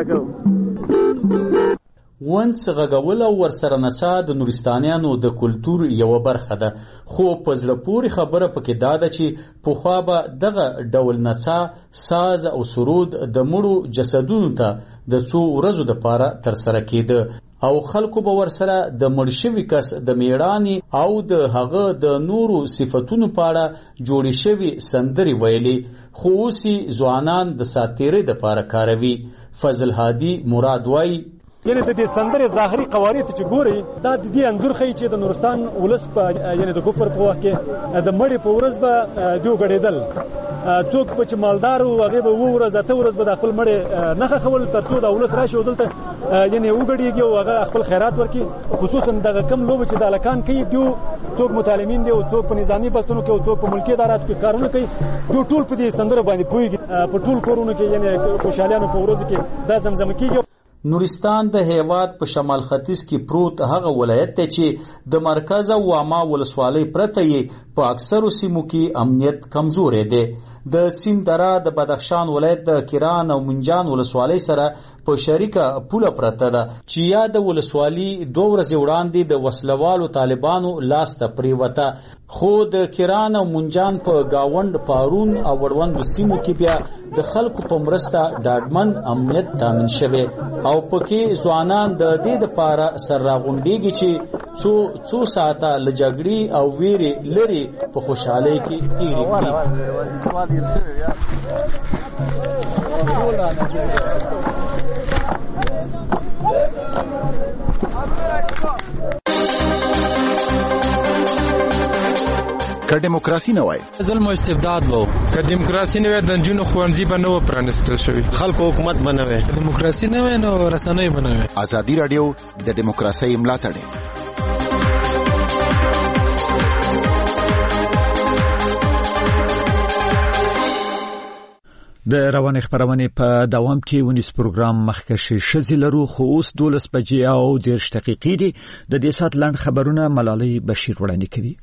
کړو. ونس غږول او ورسره نڅا د نورستانیانو د کلتور یو برخه ده، خو په زړه پورې خبره پکې دا ده چې پخوا به دغه ډول نڅا، ساز او سرود د مړو جسدونو ته د څو ورځو دپاره ترسره کېده او خلکو به ورسره د مړ شوي کس د میړانې او د هغه د نورو صفتونو په اړه جوړې شوي سندرې ویلې، خو اوس یې ځوانان د ساتیرۍ دپاره کاروي. فضل هادي مراد وایي یعنی د دې سندرې ظاهري قوارې ته چې ګوري دا د دې انځور ښیي چې د نورستان ولس په یعنی د کفر په وخت کې د مړي په ورځ به دیو غړېدل. څوک به چې مالدار وو هغه به وو ورځ اته ورځ به د خپل مړي نخښه خول تر څو د ولس راشي دلته یعنی وګړيږي او هغه خپل خیرات ورکي. خصوصا دغه کم لوب چې د الکان کوي دیو څوک متعلمین دی او څوک په نظامی بستونو کې او څوک په ملکی ادارات کې کارونه کوي، دوی ټول په دې سندره باندې پوهیږي. په ټول کورونو کې یعنی خوشحالیانو په ورځ کې دا زمزمه کیږي. نورستان د هیواد په شمال ختیځ کې پروت هغه ولایت دی چې د مرکز او واما ولسوالۍ پرته یې په اکثرو سیمو کې امنیت کمزوري دی. د سیم دره د بدخشان ولایت د کران او منجان ولسوالۍ سره په شریکه پوله پرته ده چې یا د ولسوالۍ دوه ورځې وړاندې د وسلوالو طالبانو لاس ته پریوته، خو د کران او منجان په گاوند پارون او وړوندو سیمو کې بیا د خلکو په مرسته ډاډمن امنیت تامین شوی او پکې ځوانان د دې لپاره سر راغونډيږي چې څو څو ساعته له جګړې او ویرې لري په خوشحالۍ کې تیری کړي. که دیموکراسي نه وای، ظلم او استبداد وو. که دیموکراسي نه وای، د جنونو خوانځي به نه پرانستل شوی، خلکو حکومت به نه وای. دیموکراسي نه وای نو رسنۍ به نه وای. ازادي رادیو د دیموکراسي ملاتړ. د رواني خبرونه په دوام کې ونیس پروګرام مخکشي شزي لرو، خو اوس دولس بجې او دیرش دقیقې دي. د دې سات لاند خبرونه ملالۍ بشیر وړاندې کوي.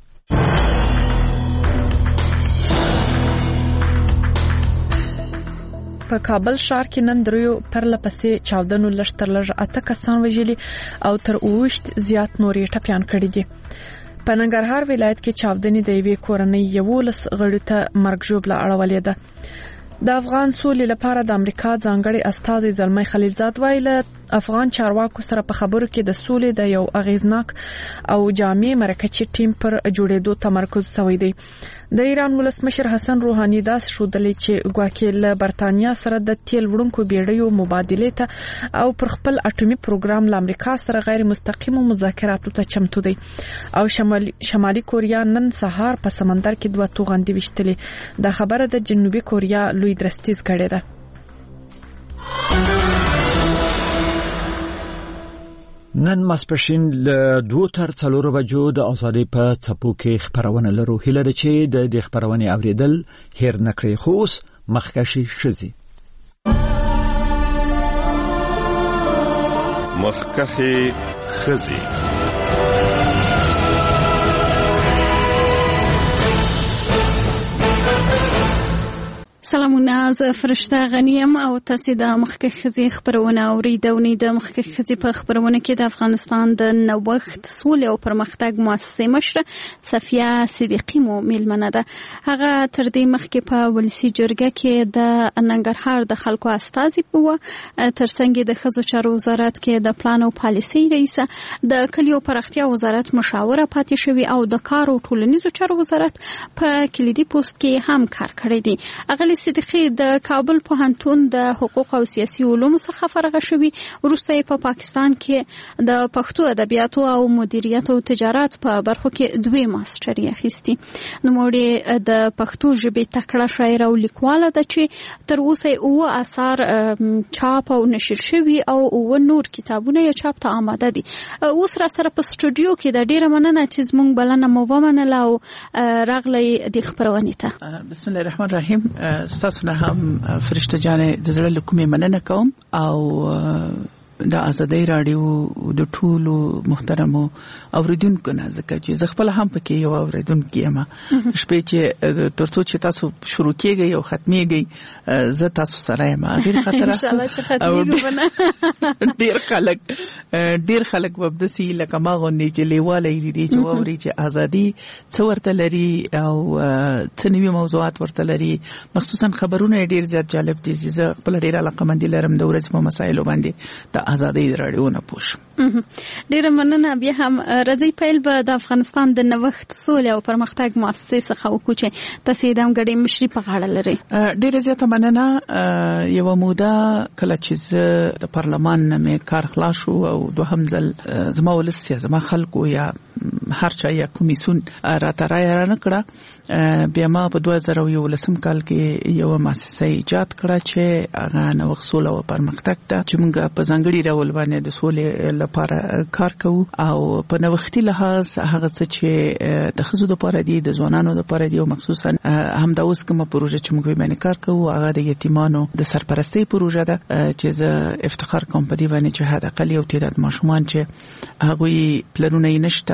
په کابل ښار کې نن دریو پرله پسې چاودنو لشتر لږ اته کسان وژلي او تر اوشت زیات نورې ټپيان کړي دي. په ننګرهار ولایت کې چاودنې د یوې کورنۍ یولس غړو ته مرګ ژوبله اړولې ده. د افغان سولې لپاره د امریکا ځانګړي استازي زلمي خلیلزاد ویله افغان چارواکو سره په خبرو کې د سولې د یو اغیزناک او جامع مرکزي ټیم پر جوړېدو تمرکز شوی دی. د ایران ولسمشر حسن روحاني داس شودلې چې ګواکې له برتانیا سره د تیل وړونکو بیړیو مبادله ته او پر خپل اټومي پروګرام له امریکا سره غیر مستقیم مذاکراتو ته چمتو دی. او شمالي شمالي کوریا نن سهار په سمندر کې دوه توغندي وشتلې. د خبره د جنوبي کوریا لوی درستیز کړي ده. نن ماسپښین له دوه تر څلور بجو د ازادي په څپو کې خبرونه لرو. هیله ده چې د دې خبرونه اوریدل هیر نکړي. خو اوس مخکشي شزي مخکخي خزي سلامونه، زه فرشته غنیم او تاسو د مخکخ خزي خبرونه اوریدونی. د مخکخ خزي په خبرونه کې د افغانستان د نوښت سولې او پرمختګ مؤسسې مشر صفیه صدیقی مو میلمنه ده. هغه تر دې مخکې په ولسی جرګه کې د ننګرهار د خلکو استازي وو، ترڅنګ د ښځو چارو وزارت کې د پلان او پالیسي رئیس، د کلیو پراختیا وزارت مشاوره پاتې شوی او د کار او ټولنیزو چارو وزارت په کلیدي پوسټ کې هم کار کړی دی. اغلی صدیقی د کابل پوهنتون د حقوق او سیاسي علومو څخه فارغ شوی. وروسته په پاکستان کې د پښتو ادبیاتو او مدیریت او تجارت په برخو کې دوی ماستري اخیستی. نو موږ د پښتو ژبې تکړه شاعر او لیکواله ده چې تر اوسه اوه اثار چاپ او نشر شوی او اوه نور کتابونه یې چاپ ته آماده دي. اوس را سره په سټوډیو کې د ډیره مننه چې زموږ بلنه مو ومنله او راغلی د خبرونه ته. بسم الله الرحمن الرحیم. تاسو نه هم فرشته جانې د زړه له کومې مننه کوم او د ازادي رادیو د ټولو محترمو اوریدونکو نه ځکه چې زه خپل هم پکې یو اوریدونکو یم. شپې چې ترڅو چې تاسو شروع کیږئ او ختميږئ زه تاسو سره یم. غیر خطر ان شاء الله چې ختميږي. ډیر خلک ډیر خلک وبدسي لکه ما غونډې چې لیواله دي چې ووري چې ازادي څو ورته لري او څه نوي موضوعات ورته لري، مخصوصا خبرونه ډیر زیات جالب دي. زه خپل ډیر علاقه مند لرم د ورځې په مسایلو باندې د ازادي رادیو نه پوښ. ډیر مننه. بیا هم راځي پیل به د افغانستان د نوښت سولې او پرمختګ مؤسسې څخه وکړو چې تاسو د غړي مشري په غاړه لري. ډیر زیاته مننه. یو موده کله چې د پارلمان نه کار خلاص شو او دوهم ځل زما ولس زما خلکو یا هر چا یا کمیسون راته رای را نکړه، بیا ما په دوه زره یولسم کال کې یو مؤسسه ایجاد کړه چې هغه نوښت سولې او پرمختګ ته چې موږ په ځانګړي ډول باندې د سولې لپاره کار کوو او په نوښتي لحاظ هغه څه چې د ښځو لپاره دي، د ځوانانو لپاره دي او مخصوصا هم د اوس کومه پروژه چې موږ باندې کار کوو هغه د یتیمانو د سرپرستی پروژه ده چې زه افتخار کوم په دې باندې چې هدا قلی او تعداد ماشومان چې هغه پلانونه نشته او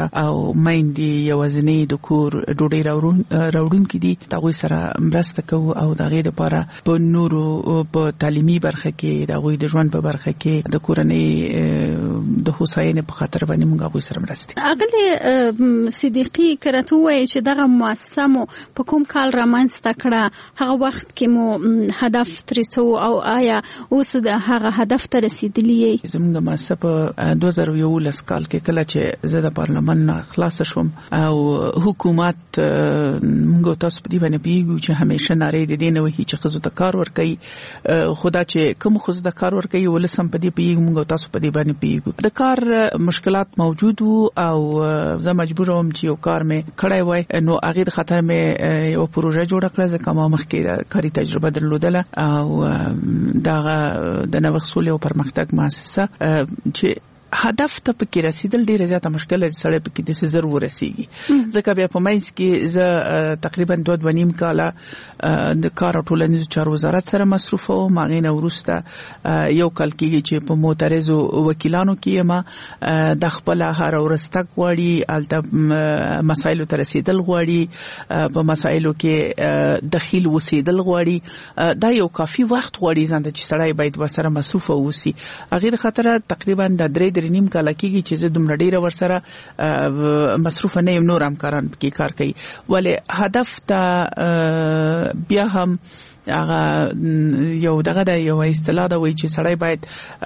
مېندې یوازنی د کور ډوډۍ راوړون راوړون کې دي تاسو سره مرسته کوو او د غیر لپاره په نورو په تعلیمي برخه کې د غوي د ژوند په برخه کې د کورنۍ د حسین په خاطر باندې موږ غوي سره مرسته اغله صدیقي کرته وای چې دغه مؤسسه مو په کوم کال رامنځته کړه هغه وخت کې مو هدف ترسو او آیا اوس د هغه هدف ته رسیدلی زموږ مؤسسه په دوه زره یولس کال کې کله چې زه د پارلمان نه خلاص شوم او حکومت موږ تاسو په دې باندې پیږو چې همیشه ناری د دین وهي چې خزو ته کار ورکړي خدا چې کوم خزو ته کار ورکړي ولسم په دې پیږو موږ تاسو په دې باندې پیږو د کار مشکلات موجود او زه مجبور وم چې یو کار مې کړی وای نو هغه د خاطر مې یو پروژه جوړ کړه ځکه ما مخکې کاري تجربه درلودله او دا د نوښت او پرمختګ مؤسسه چې هدف ته پکې رسیدل ډیره زیاته مشکله ده سره پکې د سزر ورسیږي ځکه بیا په مینس کې ز تقریبا دوه دوه نیم کاله د کار ټولنیز چارو وزارت سره مصروف او ماغې نه ورسته یو کال کې چې په معترضو وکیلانو کې ما د خپل هر ورستک غواړي الته مسایلو تر رسیدل غواړي په مسایلو کې دخیل وسیدل غواړي دا یو کافي وخت غواړي ځان چې سړی باید وسره مصروف اوسي هغه خاطر تقریبا د درې نیم کال کېږي چې زه دومره ډیره ورسره مصروف نه یم نور همکاران کې کار کوي ولې هدف ته بیا هم هغه یو دغه د یو اصطلاح دا وایي چې سړی باید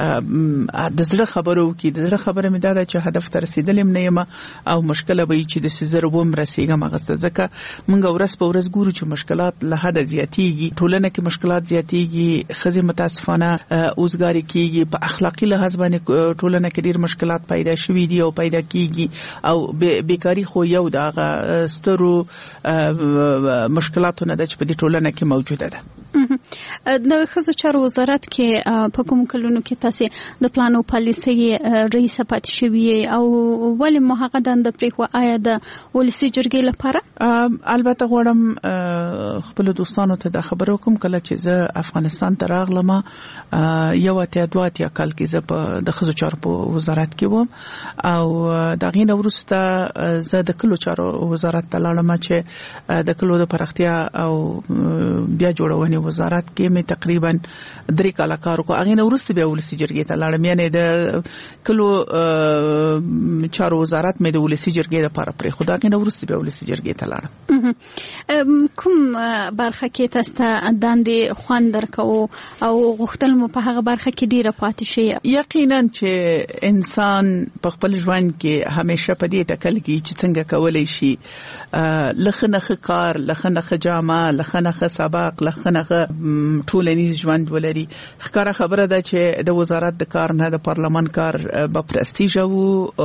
د زړه خبرو کې د زړه خبره مې دا ده چې هدف ته رسیدلم نه یم او مشکله به چې د سزر ووم رسیږم هغه ځکه موږ ورځ په ورځ ګورو چې مشکلات له حد زیاتېږي ټولنه کې مشکلات زیاتېږي خزي متاسفانه اوسګاری کېږي په اخلاقی لحاظ باندې ټولنه کې ډېر مشکلات پیدا شوي دي او پیدا کېږي او بیکاری خو یو دغه سترو مشکلاتونه د چې په دې ټولنه کې موجوده ده د ښځو چارو وزارت کې په کوم کلونو کې تاسو د پلان او پالیسي رئیس پاتې شوی او ولې مو هغه د پریخو آیا د ولسی جرګې لپاره البته غواړم خپل دوستانو ته د خبرو کوم کله چې زه افغانستان ته راغلم یو اتیا دوه اتیا کال کې زه په د ښځو چارو په وزارت کې وم او دا غینه ورسته زه د کلو چارو وزارت ته لاړم چې د کلو د پرختیا او بیا جوړونې وزارت کې مې تقریبا درې کاله کار وکړ هغه نو ورسته بیا ولسی جرګې ته لاړم یعنی د کلو چارو وزارت مې د ولسی جرګې لپاره پرې خدا کې نو ورسته بیا ولسی جرګې ته لاړم کوم برخه کې تاسو ته داندې خوان درکو او غوښتل مو په هغه برخه کې ډیره پاتې شي یقینا چې انسان په خپل ژوند کې همیشه په دې تکل کې چې څنګه کولای شي لخنه کار لخنه جامه لخنه سبق لخنه ټولنیز ژوند ولري ښکاره خبره ده چې د وزارت د کار نه د پارلمان کار په پرستیژ او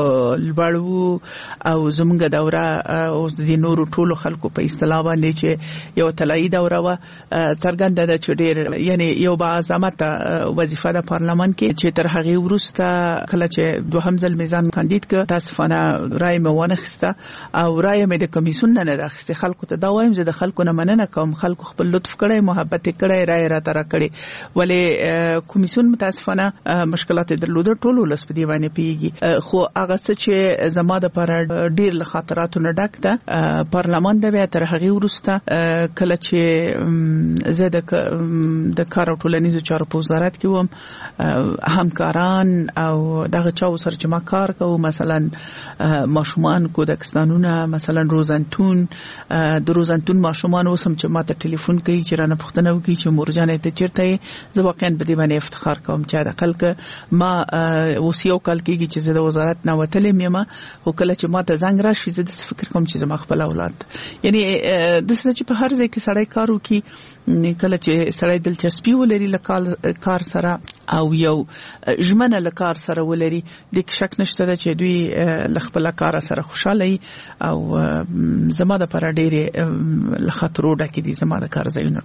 لوړو او زمونږ دوره او د نورو ټولو خلکو په اصطلاح باندې چې یو طلایی دوره و څرګنده ده چې ډېر یعنی یو با عظمت وظیفه د پارلمان کې چې تر هغه وروسته کله چې دوهم ځل میزان کاندید ک تاسفانه رائے مې ونخسته او رائے مې د کمیسیون نه نه اخیسته خلکو ته دا وایم چې د خلکو نه مننه کوم خلکو خپل لطف کړی محبت کړی رائے را تر کړی ولې کمیسیون متاسفانه مشکلات درلوده ټولو لسپدی باندې پیږي خو هغه څه چې زما د پر ډیر له خاطراتو نه ډک ده پارلمان د بیا تر هغه ورسته کله چې زه د کار او ټولنیزو چارو په وزارت کې وم همکاران او دغه چا سره چې ما کار کوم مثلا ماشومان کودکستانونه مثلا روزنتون د روزنتون ماشومان اوسم چې ما ته ټلیفون کوي چې رانه پښتنه وکي چې مورجانې ته چیرته زه واقعا په دې باندې افتخار کوم چې د خلک ما اوس یو کال کېږي چې زه د وزارت نه وتلم یم او کله چې ما ته زنګ راشي زه د فکر کوم چې زما خپل اولاد یعنی د څه چې په هر ځای کې سړی کار وکي کله چې سړی دلچسپي ولري له کار سره او یو ژمنه له کار سره ولري د شک نشته چې دوی له خپل کار سره خوشاله او زما د پر ډېر له خاطرو ډکې دي زما د کار ځایونه ټول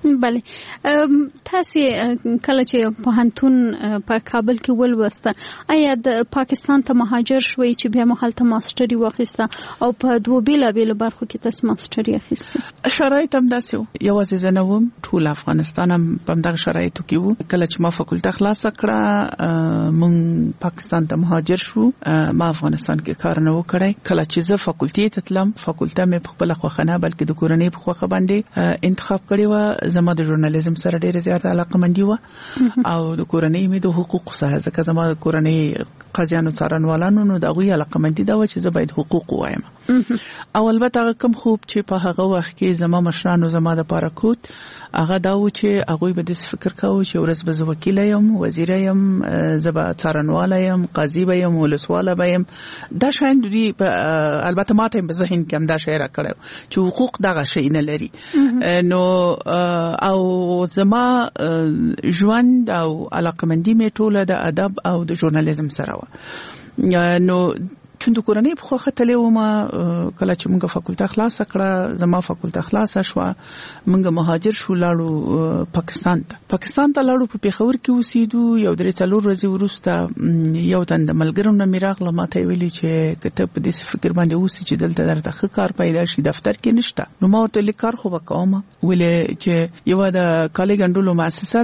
بله تاسو کله چې په هنتون په کابل کې ولوسته آیا د پاکستان ته مهاجر شوي چې بیا مهال ته ماستری واخیسته او په دوه بیل بیل برخو کې تاسو ماستری اخیسته شرایط هم داسې یو ځای زنوم ټول افغانستان هم په دغه شرایطو کې وو کله چې ما فاکولټه خلاص کړه مون پاکستان ته مهاجر شو ما افغانستان کې کار نه وکړای کله چې زه فاکولټي ته تلم فاکولټه مې په خپل خوخنه بلکې د کورنۍ په خوخه باندې انتخاب کړی و زما د ژورنالیزم سره ډېر زیات علاقه مندي و او د کورنۍ مې د حقوق سره ځکه زما د کورنۍ قاضیانو څارنوالانو نو د غوي علاقه مندي دا و چې زه باید حقوق وایم او البته کوم خوب چې په هغه وخت کې زما مشرانو زما د پاره کوت هغه دا و چې هغه به د فکر کاوه چې ورځ به زه وکیل یم وزیر یم زبا څارنوال یم قاضي به یم ولسوال به یم دا شاین دوی البته ماته په ذهن کې هم دا شعر کړو چې حقوق دغه شی نه لري نو او زما ژوند او علاقمندي مې ټوله د ادب او د ژورنالیزم سره و نو چون د کورنۍ په خوخه تلې و ما کله چې موږ فاکولټه خلاص کړه زما فاکولټه خلاص شو موږ مهاجر شو لاړو پاکستان ته پاکستان ته لاړو په پیښور کې اوسېدو یو درې څلور ورځې وروسته یو تند ملګرو نه میراغله ماته ویلي چې کته په دې فکر باندې اوسې چې دلته درته ښه کار پیدا شي دفتر کې نشته نو ما ورته لیکار خو وکوم ولې چې یو د کالي ګندلو مؤسسه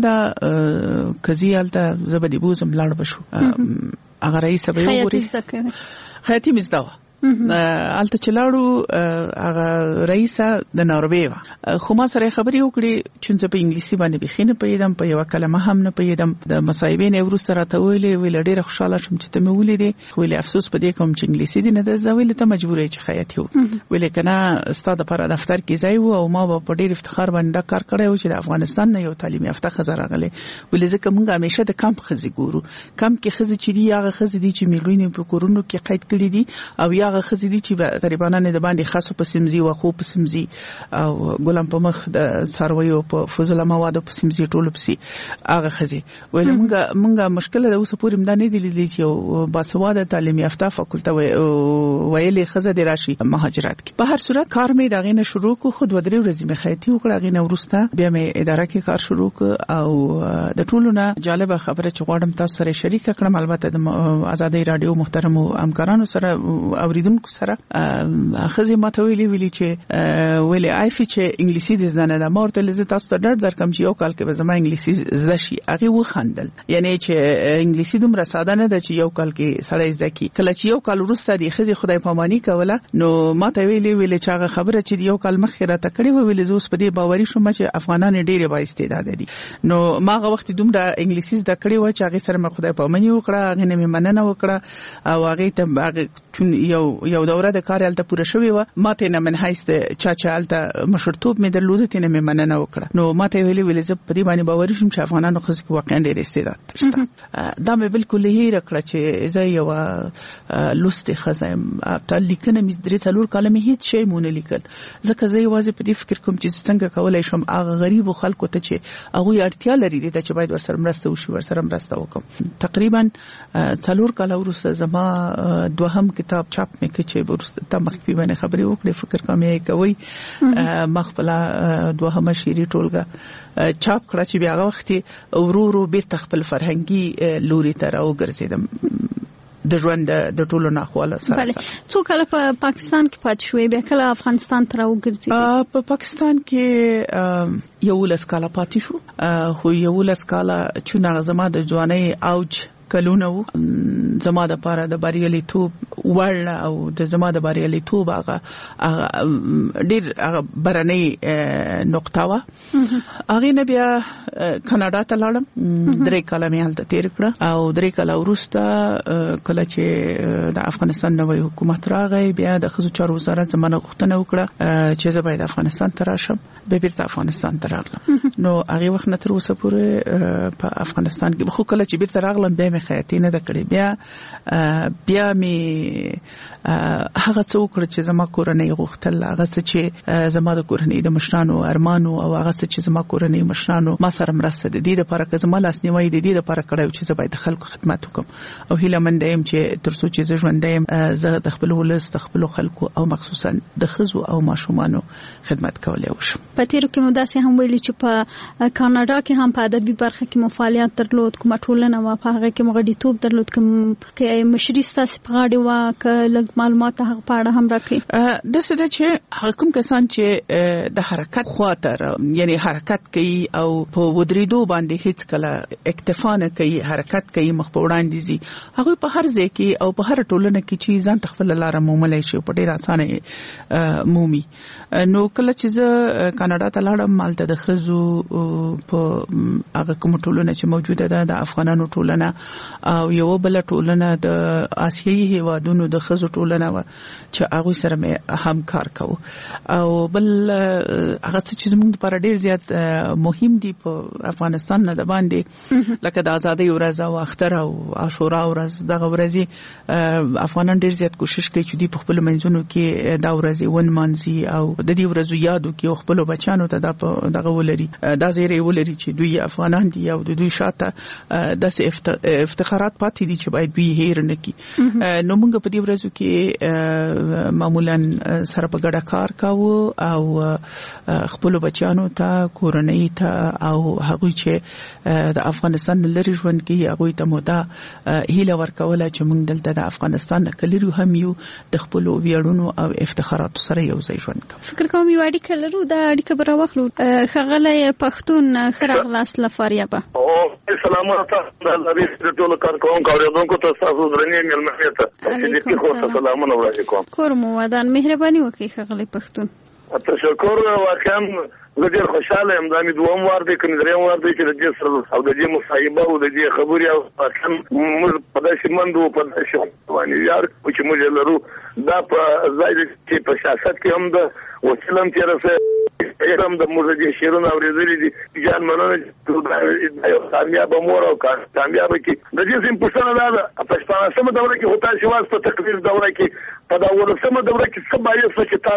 ده کزیالته زبدي بوزم لاړ بشو هغه رئیس به وګوري خیاطی مزداوه الته چلاړو هغه رئیس د ناروې و خو ما سره خبرې وکړې چې په انګلیسي باندې بخینه پیدم په یو کلمه هم نه پیدم د مصايبین ورو سره ته ویلې ویل ډېر خوشاله شوم چې ته مې ولیدې خو له افسوس په دې کوم چې انګلیسي دي نه د زویل ته مجبورې چې خیاطی و ویل کنه استاد پر دفتر کې ځای و او ما په ډېر افتخار باندې کار کړی و چې د افغانستان نه یو تعلیم یافته خزر راغله ولې ځکه موږ همیشه د کمپ خزي ګورو کمپ کې خزي چې دی هغه خزي دي چې میلوینه په کورونو کې قید کړی دي او هغه خزي دي چې تقریبا نه د باندې خاصو په سمزي او خو په سمزي او ګلم په مخ د څارویو په فضل مواد په سمزي ټول په سي هغه خزي ویل موږ موږ مشکله د اوس پورې مدانې دي لیدل چې یو باسواده تعلیم یافته فاکولټه ویلې خزه د راشي مهاجرت کې په هر صورت کار مې دغه نه شروع کو خود ودرې ورځې مې خیاطي وکړه غي نه ورسته بیا مې اداره کې کار شروع ک او د ټولو نه جالب خبره چې غواړم تاسو سره شریک کړم البته د آزادۍ رادیو محترم همکارانو سره اوریدونکو سره خزي ماته ویلي ویلي چې ویلي آیفي چې انګلیسي د زنه د مورته لزه تاسو ته ډېر درکم چې یو کال کې به زما انګلیسي زشي هغه و خندل یعنی چې انګلیسي دومره ساده نه ده چې یو کال کې سړی زکی کله چې یو کال وروسته د خزي خدای پاماني کوله نو ماته ویلي ویلي چې هغه خبره چې یو کال مخکې را تکړه و ویلي زوس په دې باوري شوم چې افغانان ډېر با استعداد دي نو ما هغه وخت دومره انګلیسي زده کړی و چې هغه سره مخ خدای پاماني وکړه هغه نه مننه وکړه او هغه ته هغه چون یو یو دوره د کار الته پوره شوی و ماته نه من هیڅ چا چا الته مشرتوب مې درلود ته نه مې مننه وکړه نو ماته ویلي ویلي زه په دې باندې باور شوم چې افغانانو خو ځکه واقعا ډېر استعداد شته دا مې بالکل هیر کړ چې زه یو لوستي خزایم تل لیکنه مې درې څلور کلمې هیڅ شی مونږ نه لیکل ځکه زه یوازې په دې فکر کوم چې څنګه کولای شم هغه غریب خلکو ته چې هغه اړتیا لري دي چې باید ورسره مرسته وشي ورسره مرسته وکم تقریبا څلور کاله وروسته زما دوهم کتاب چاپ مې کې چې ورسته تم مخکې باندې خبرې وکړې فکر کوم یې کوي مخبلا دوهمه شيري ټولګه چاپ کړه چې بیا هغه وخت ورو ورو بیرته خپل فرهنګي لوري ته راوګرځیدم د ژوند د ټولو ناخواله سره بله څو کله په پاکستان کې پات شوې بیا کله افغانستان ته راوګرځېدې په پاکستان کې یو لس کاله پاتې شو خو یو لس کاله چې نه زما د ځوانۍ اوج کلونه وو زما د پاره د بریالیتوب وړ او د زما د بریالیتوب هغه ډیر هغه برنۍ نقطه وا هغه نه بیا کاناډا ته لاړم درې کاله مې هلته تیر کړ او درې کاله وروسته کله چې د افغانستان نوې حکومت راغی بیا د خزو چارو وزارت زمانه غوښتنه وکړه چې زه باید افغانستان ته راشم به بیرته افغانستان ته راغلم نو هغه وخت نه تر اوسه پورې په افغانستان کې خو کله چې بیرته راغلم بیا خیاطی نه د کړې بیا بیا می هغه څه وکړ چې زما کورنۍ غوښتل، هغه څه چې زما د کورنۍ د مشرانو ارمانو او هغه څه چې زما کورنۍ مشرانو ما سره مرسته د دې لپاره که زما لاس نیوي د دې لپاره کړو چې زه باید د خلکو خدمت وکم او هیله مند یم چې تر څو چې زه ژوند یم زه د خپل ولس د خپل خلکو او مخصوصا د خزو او ماشومانو خدمت کولای وشم. په تیرو کې مو داسې هم ویلي چې په کاناډا کې هم په ادبي برخه کې مو فعالیت درلود، کومه ټولنه و په هغه کې مو غړیتوب درلود، کوم کې مشري ستاسو په غاړه و که لږ معلومات هغه په اړه هم راکړئ. د څه چې کوم کسان چې د حرکت خاطر یعنی حرکت کوي او په ودریدو باندې هیڅ کله اکتفا نه کوي، حرکت کوي، مخ په وړاندې ځي، هغه په هر ځای کې او په هر ټولنه کې چې ځان تخپل لاره موملای شي په ډیر اسانه مومي. نو کله چې زه کاناډا ته لاړم مالته د خزو په هغه کوم ټولنه چې موجوده ده د افغانانو ټولنه او یو بل ټولنه د آسیایي هیوادونو د خزو ټولنه و چې هغه سره مې همکار کوو او بل هغه چې زموږ لپاره ډیر زیات مهم دي په افغانستان نه د باندې لکه د ازادۍ ورځ او اختر او عاشورا ورځ دغه ورځي افغانان ډیر زیات کوشش کوي چې د خپل منځونو کې دا ورځي ون مانزي او د دې ورځو یادو کې خپل بچانو ته دغه ولري دا زیری ولري چې دوی افغانان دي او د دوی شاته د افتخارات پاتې دي چې باید دوی هیر نه کی. نو موږ په دې ورځو کې معمولا سره په ګډه کار کوو او خپل بچانو ته کورنۍ ته او هغه چې د افغانستان لري ژوند کوي هغه ته مودا هیله ورکوله چې موږ دلته د افغانستان کلیرو هم یو د خپل ویاړونو او افتخاراتو سره یو ځای ژوند کوو. فکر کوم یو اړیکه لرو دا اړیکه به راوخلو. ښاغلی پښتون ښه راغلاست له فاریابه. سلامات د لارې ټول کارکونکو اوریدونکو ته تاسو درنې ملمنه ته دې خو سلامونه وړاندې کوم. کور مو ودان مهرباني وکړئ ښاغلی پښتون. تشکر واقعا زه ډېر خوشاله یم. دا مې دوم وار دی که مې درېیم وار دی چې د دې سره او د دې مصاحبه او د دې خبرې او واقعا موږ په داسې منډو په داسې باندې یار چې موږ لرو دا په ځای چې په سیاست کې هم د وسیله هم تېره سوې هم د موږ دې شعرونه اورېدلي دي جان مننه دا یو کامیابه مور او کامیابه کې د دې سیم پوښتنه دا ده په شپاړسمه دوره کې خو تاسې واست په تقریر دوره کې په دا ولسمه دوره کې څه باعث شو چې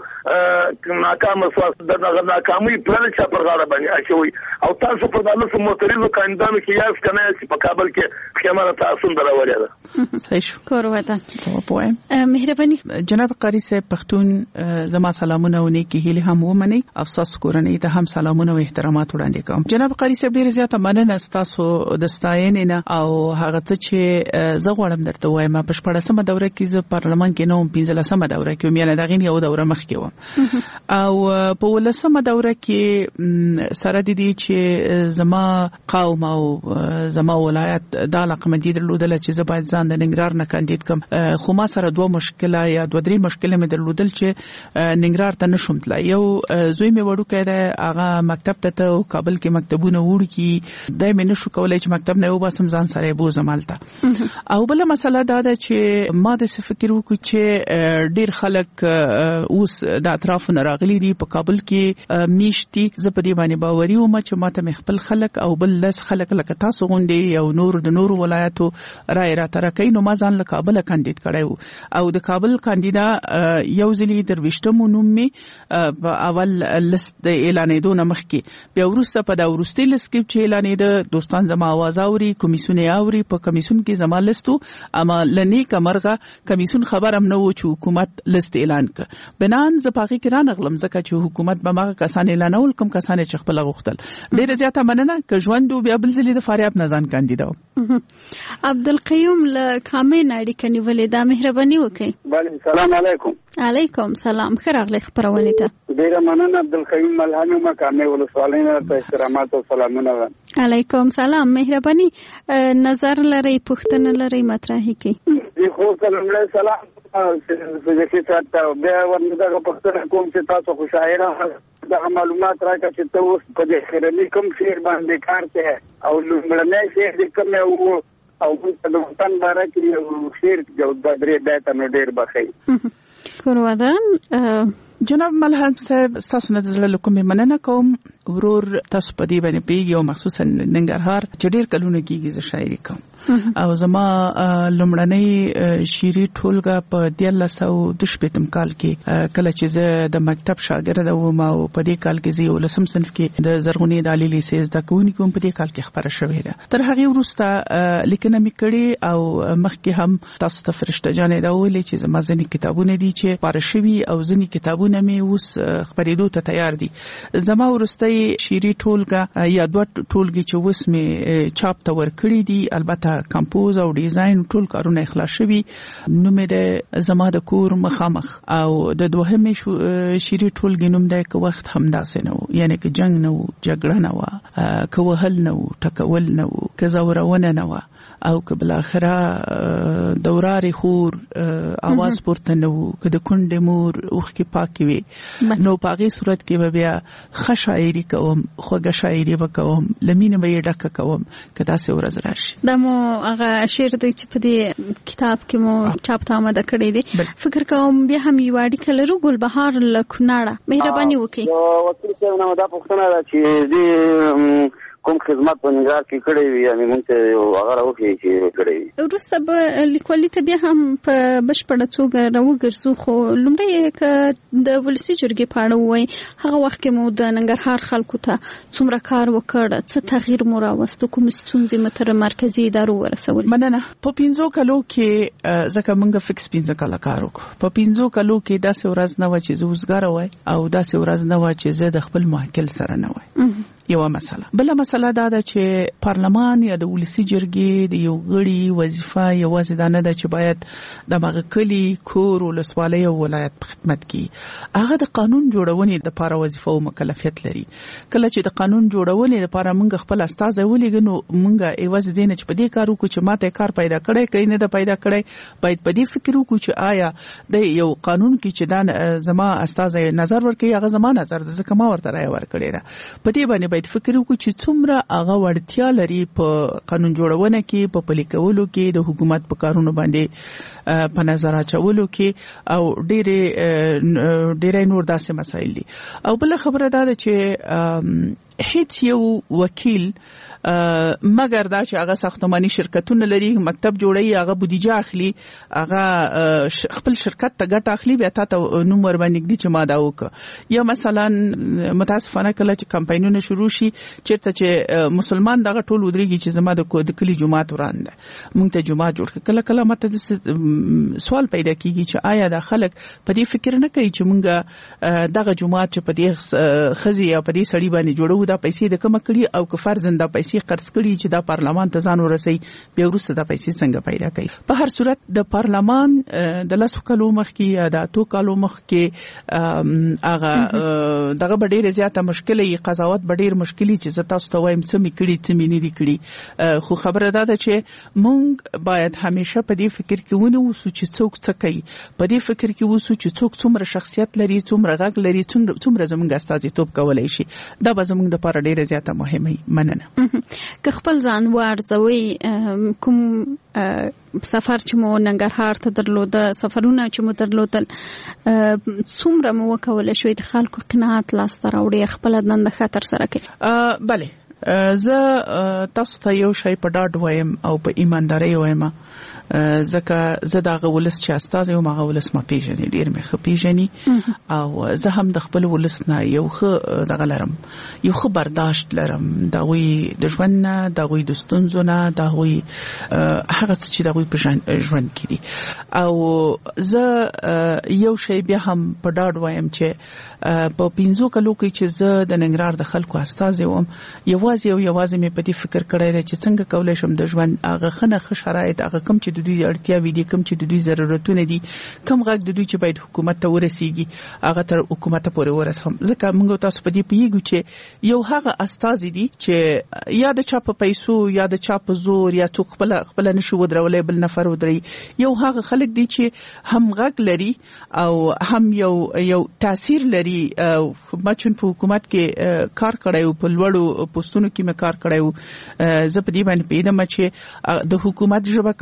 تاسو ناکامه سواست د دغه ناکامۍ پلان چا پر غاړه باندې اچوي او تاسو په دغه معترضو کاندیدانو کې یاست که نه یاست په کابل کې خیمانه تعصب درولې ده. صحیح شو. کور ودان. پوهیم. مهرباني. جناب قاری صاحب پښتون زما سلامونه او نیکی هیله هم ومني. افسوس کورنۍ ته هم سلامونه او احترامات وړاندې کوم. جناب قاری صاحب ډیر زیاته مننه تاسو د ستاینې نه او هغه څه چې زه غواړم درته وایم په شپږمه دوره کې زه پارلمان کې نوم پنځلسمه دوره کې مې نه دغه یو دوره مخ کې وم او په ولسمه دوره کې سره د دې چې زما قوم او زما ولایت د علاقه مندي درلودل چې زه باید ځان د ننګرهار نه کاندید کوم خو ما سره دوه مشکله یا دوه درې مشکله مې درلودل چې ننګرهار ته نشم تلای. یو زوی مې وړو کړه هغه مکتب ته او کابل کې مکتبونه وړ کی دای مې نشو کولای چې مکتب نه وباسم ځان سره بوزم مالته. او بل مسله دا ده چې ما د فکر وکړ چې ډیر خلک اوس د اطراف نه راغلي دي په کابل کې میشتي زه په دې باندې باوري وم چې ماته خپل خلک او بل لس خلک لکه تاسو غونډې او نور د نور ولایتو رائے را تر کوي نو ما ځان له کابل کاندید کړو او د کابل کاندیدا یو ځلی درويشتمو نوم می په اول لست د اعلانېدو نه مخکې بیا ورسته په دا ورستي لست کې چې اعلانېده دوستان زما आवाज اوري کمیسیون اوري په کمیسیون کې زما لستو اما لنی کمرغه کمیسیون خبر هم نه و چې حکومت لست اعلان ک بنان ز پاکي کې را نغلم ځکه چې حکومت به ماغه کسان اعلانول کوم کسان چې خپل غوښتل ډیر زیاته مننه ک ژوند بیا بل ځلی د فاریاب نه ځان کاندیدا عبدالقیوم له کامې نړۍ کني ولې دا مهرباني وکړي. بله السلام علیکم. علیکم سلام. خیر اغلی خبرونه ته ډیره مننه عبدالقیوم ملهمه ما کامې ولسوالۍ نه ته احترامات او سلامونه. علیکم سلام. مهرباني نظر لري پوښتنه لري مطرح کړي. دی خو سلام سلام چې تاسو بیا ورنګه پښتنه کوم چې تاسو خوشاله دا معلومات راکړه چې ته اوس په دې خیرنی کوم شیر باندې کار ته او لمړنۍ شیر د کوم او او د وطن باره کې یو شیر جو د درې بیت نو ډیر بخي. کور ودان. جناب ملهم صاحب تاسو نه زړه کومه مننه کوم ورور تاسو په دې باندې پیږي او مخصوصا ننګرهار چې ډیر کلونه کېږي ز شاعري کوم او زما لومړنۍ شعري ټولګه په دیارلس سوه دوه شپېتم کال کې کله چې زه د مکتب شاګرد وم او په دې کال کې زه ولسم صنف کې د زرغونې د عالی لیسې زده کوونکو په دې کال کې خبره شوې ده. تر هغه وروسته لیکنه مې کړې او مخکې هم تاسو ته فرشته جانې دا ویلې چې زما ځینې کتابونه دي چې پاره شوي او ځینې کتابونه مې اوس خبرېدو ته تیار دي. زما وروستۍ شعري ټولګه یا دوه ټولګې چې اوس مې چاپ ته ورکړې دي البته کمپوز او ډیزاین ټول کارونه اخلاص شوي. نوم د زما د کور مخامخ او د دوهمې شعري ټولګې نوم د که وخت همداسې نه و، یعنی که جنگ نه و، جګړه نه وه، که وهل نه و، ټکول نه و، که زورونه نه وه او که بالاخره دوراري خور आवाज پورته نه و، که د کونډې مور اوښکې پاکې وي نو په هغې صورت کې به بیا ښه شاعري کوم، خوږه شاعري به کوم، له مینې به یې ډکه کوم که داسې ورځ راشي. دا مو هغه شعر دی چې په دې کتاب کې مو چاپ ته آماده کړی دی. فکر کوم بیا هم یو اړیکه لرو. ګلبهار له کونړه، مهرباني وکړئ. وکیل صاحب نه دا پوښتنه ده چې دې کوم خدمت په ننګرهار کې کړی وي، یعنې موږ ته یو هغه راوښیي چې کړی وي. وروسته به لیکوالي ته بیا هم په بشپړه توګه راوګرځو، خو لومړی که د ولسي جرګې په اړه ووایي هغه وخت کې مو د ننګرهار خلکو ته څومره کار وکړ، څه تغییر مو راوست، کوم ستونزې مو تر مرکزي ادارو ورسولې؟ مننه. په پنځو کالو کې ځکه موږ فکس پنځه کاله کار وکړو، په پنځو کالو کې داسې ورځ نه وه چې زه وزګاره وای او داسې ورځ نه وه چې زه د خپل موکل سره نه وای. یو مسله. بل مسله دا ده چې پارلمان یا د ولسي جرګې د یو غړي وظیفه یوازې دا نه ده چې باید د مغه کلی کور ولسوالۍ او ولایت په خدمت کې، هغه د قانون جوړونې د لپاره وظیفه او مکلفیت لري. کله چې د قانون جوړونې لپاره موږ خپل استاد ولېګو نو موږ یوازې دینه چې په دې کار وکړو چې ماته کار پیدا کړي کین نه ده پیدا کړي، باید په دې فکر وکړو چې آیا د یو قانون کې چې دا زما استاد نظر ورکړي هغه زما نظر د ځکه ما ورته راي ورکړي را په دې باندې باید فکر وکړو چې څومره هغه وړتیا لري په قانون جوړونه کې، په پلي کولو کې، د حکومت په کارونو باندې په نظر اچولو کې او ډېرې ډېرې نور داسې مسایل دي. او بل خبره دا ده چې هیڅ یو وکیل مګر دا چې هغه ساختماني شرکتونه لري، مکتب جوړي، هغه بودیجه اخلي، هغه خپل شرکت ته ګټه اخلي، بیا تاسو نوم ور باندې دي چې ما دا وکړه. یا مثلا متاسفانه کله چې کمپاینونه شروع شي چیرته چې مسلمان دغه ټول ودرېږي چې زما د کلی جماعت وراند مونږ ته جماعت جوړ کړه. کله کله ماته د سوال پیدا کیږي چې آیا دا خلک په دې فکر نه کوي چې مونږ دغه جماعت چې په دې خزي یا په دې سړی باندې جوړو دا پیسې د کوم کړي او که فرضاً دا پیسې قرض کړي چې دا پارلمان ته ځان ورسي بیا وروسته دا پیسې څنګه پیدا کوي. په هر صورت د پارلمان د لسو کالو مخکې یا د اتو کالو مخکې هغه دغه ډېر زیاته مشکلې قضاوت ډېر مشکلې چې زه تاسو ته وایم څه مې کړي څه مې نه دي کړي، خو خبره دا ده چې مونږ باید همیشه په دې فکر کې ونه اوسو چې څوک څه کوي، په دې فکر کې اوسو چې څوک څومره شخصیت لري، څومره غږ لري، څومره زموږ استازیتوب کولای شي. دا به زموږ لپاره ډېره زیاته مهمه. مننه. که خپل ځان وارزوي کوم سفر چې مو ننګرهار ته درلود، سفرونه چې مو درلودل، څومره مو وکول شوي د خلکو قناعت لاسته راوړي، خپل دنده خطر سره کوي؟ بله، زه تاسو ته یو شی په ډاډ وایم او په ایمانداري وایم، ځکه زه دغه ولس چې استاد یم هغه ولس ما پیژني، ډېر مې ښه پیژني او زه هم د خپل ولس نه یو ښه دغه لرم، یو ښه برداشت لرم د هغوی د ژوند نه، د هغوی د ستونزو نه، د هغوی هغه څه چې د هغوی په ژوند کې دي. او زه یو شی بیا هم په ډاډ وایم چې په پنځو کلو کې چې زه د ننګرهار د خلکو استازی وم، یوازې او یوازې مې په دې فکر کړی دی چې څنګه کولی شم د ژوند هغه ښه نه ښه شرایط، هغه کوم چې د دوی اړتیاوې دي، کوم چې د دوی ضرورتونه دي، کوم غږ د دوی چې باید حکومت ته ورسیږي هغه تر حکومت پورې ورسوم. ځکه موږ تاسو په دې پوهیږو چې یو هغه استازي دي چې یا د چا په پیسو یا د چا په زور یا څوک خپل خپل نشي ودرولای بل نفر ودري، یو هغه خلک دي چې هم غږ لري او هم یو یو تاثیر لري. ما چون په حکومت کې کار کړی، په لوړو پوسټونو کې مې کار کړی، زه په دې باندې پیدم چې د حکومت ژبه کومه ده او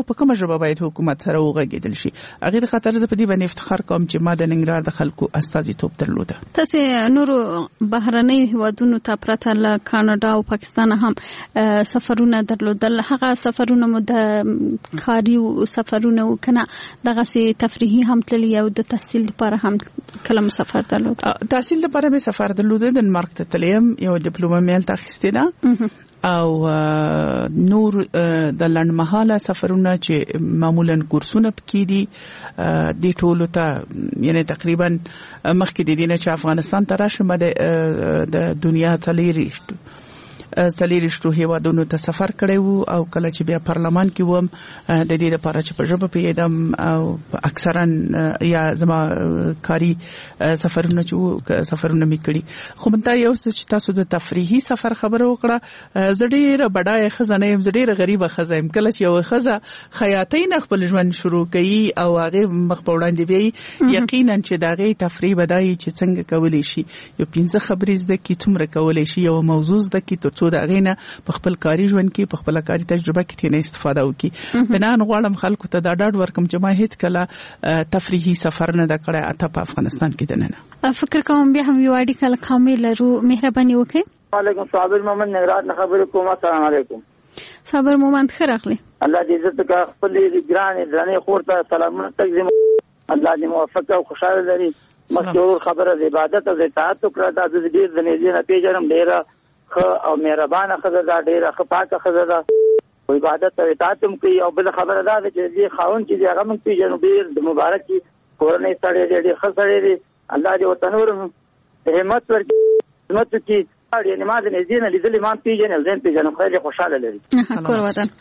په کومه ژبه باید حکومت سره وغږیدل شي. هغه د خاطر زه په دې باندې افتخار کوم چې ما د ننګرهار د خلکو استازیتوب درلوده. تاسو نورو بهرنۍ هیوادونو ته پرته له کاناډا او پاکستان هم سفرونه درلودل. هغه سفرونه مو د کاري سفرونه وکنه دغه سي تفریحي هم تللی او د تحصیل لپاره هم کلم سفر درلود. تحصیل لپاره به سفر درلوده د مارک ته تلیم یو ډیپلوما مې هلته اخیستې ده او نور د لنډمهاله سفرونه چې معمولا کورسونه پکې دي د ټولو ته یعنی تقریبا مخکې د دې نه چې افغانستان ته راشم د دنیا تلیریشت سلیریشتو هیوادونو ته سفر کړی وو او کله چې بیا پارلمان کې وم د دې لپاره چې په ژبه پیدم او اکثرا یا زما کاری سفرونه چې سفرونه مې کړی خو مته یو څه چې تاسو د تفریحي سفر خبره وکړه زه ډیره بډای خزانه يم زه ډیره غریبه خزه يم کله چې یو خزه خیاطۍ نه خپل ژوند شروع کړي او هغه مخ په وړاندې بي یقینا چې داغه تفریح بدای چې څنګه کولای شي یو پنځه خبرې زده کی څومره کولای شي یو موضوع زده کی څو د غینه په خپل کاري ژوند کې په خپل کاري تجربه کې تنه استفاده وکړي. بنان غواړم خلکو ته دا ډاډ ورکم چې ما هیڅ کله تفریحي سفر نه د کړه اته په افغانستان کې دننه. فکر کوم بیا هم یو اړیکه کله کامل لرو. مهرباني وکړئ. وعلیکم صابر محمد نگران نه خبرې کوم. السلام علیکم. صابر محمد خیر اخلي. الله دې عزت کا خپل ګران درنه خورته سلامونه تقدیم الله دې موفق او خوشاله لري. مخکې خبره د عبادت او د اطاعت کړه د دې د نه نه پیژنم ډیره خو او مهربانه خزه دا ډیره خپاکه خزه دا او عبادت او اطاعت کوي او بل خبره دا چې دې خاون چې هغه من پیژنو ډیر د مبارک کورنۍ سره دې خسرې دې الله دې وتنور همت ورکړي همت کې اړ یې نماز نه دین لیدل امام پیژنه زين پیژنه خو دې خوشاله لري. کور وطن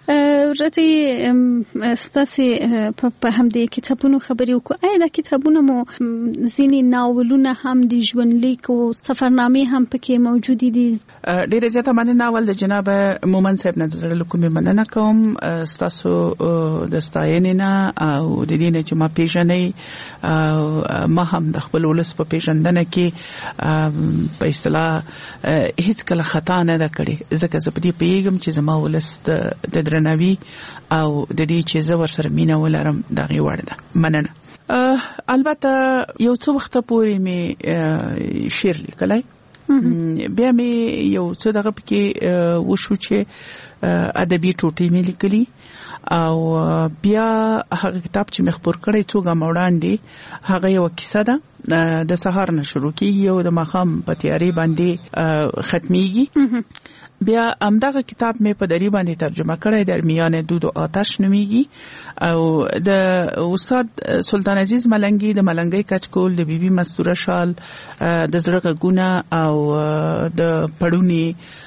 ورته ستاسو په هم دې کتابونو خبرې وکړه. اې دا کتابونه مو ځینې ناولونه هم د ژوند لیک او سفرنامې هم پکې موجود دي. ډېر زیاته مننه ناول د جناب مومن صاحب نه زړه کومې مننه کوم ستاسو د ستاینې نه او د دې نه چې ما پیژنې او ما هم د خپل ولس په پیژندنه کې په اصطلاح هیڅ کله خطا نه ده کړې ځکه زه په دې پیغام چې زما ولس د درناوي او د دې چې زه ورسره مینه ولرم دغه وړ ده. مننه. البته یو څو وخت پورې مې شعر لیکلای بیا مې یو څه دغه پکې وشو چې ادبي ټوټې مې لیکلي او بیا هغه کتاب چې مخ پور کړی څو غم وړاندې هغه یو کیسه ده د سهار نه شروع کیږي او د ماخام په تیاری باندې ختميږي. بیا همدغه کتاب مې په دری باندې ترجمه کړی د میان دود او آتش نومیږي او د استاد سلطان عزیز ملنګي د ملنګي کچکول د بیبي مستوره شال د زړه غونه او د پړونی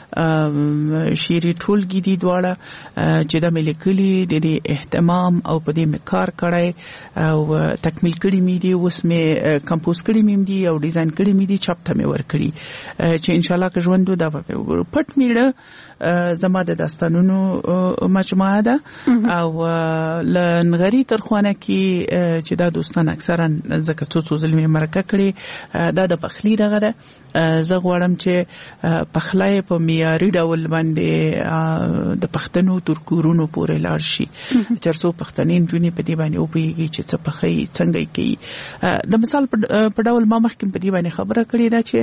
شيري ټولګي دي دواړه چې د ملکلي د اهتمام او په دې مکار کړای او تکمیل کړی مې دي اوس مې کمپوز کړی مې دي او ډیزاین کړی مې دي چاپ ته مې ور کړی چې ان شاء الله که ژوند دا به پټ میړه زما د داستانونو مجموعه ده او لنغری ترخوانه کې چې دا دوستان اکثرا زکه څو څو ظلمي مرکه کړي دا د پخلی دغه ده. زه غواړم چې پخلای په معیاري ډول باندې د پښتنو ترکورونو پورې لاړ شي چرڅو پښتنین جونې په دې باندې او پیږي چې څه پخې څنګه کوي. د مثال په ډول ما مخکې په دې باندې خبره کړې ده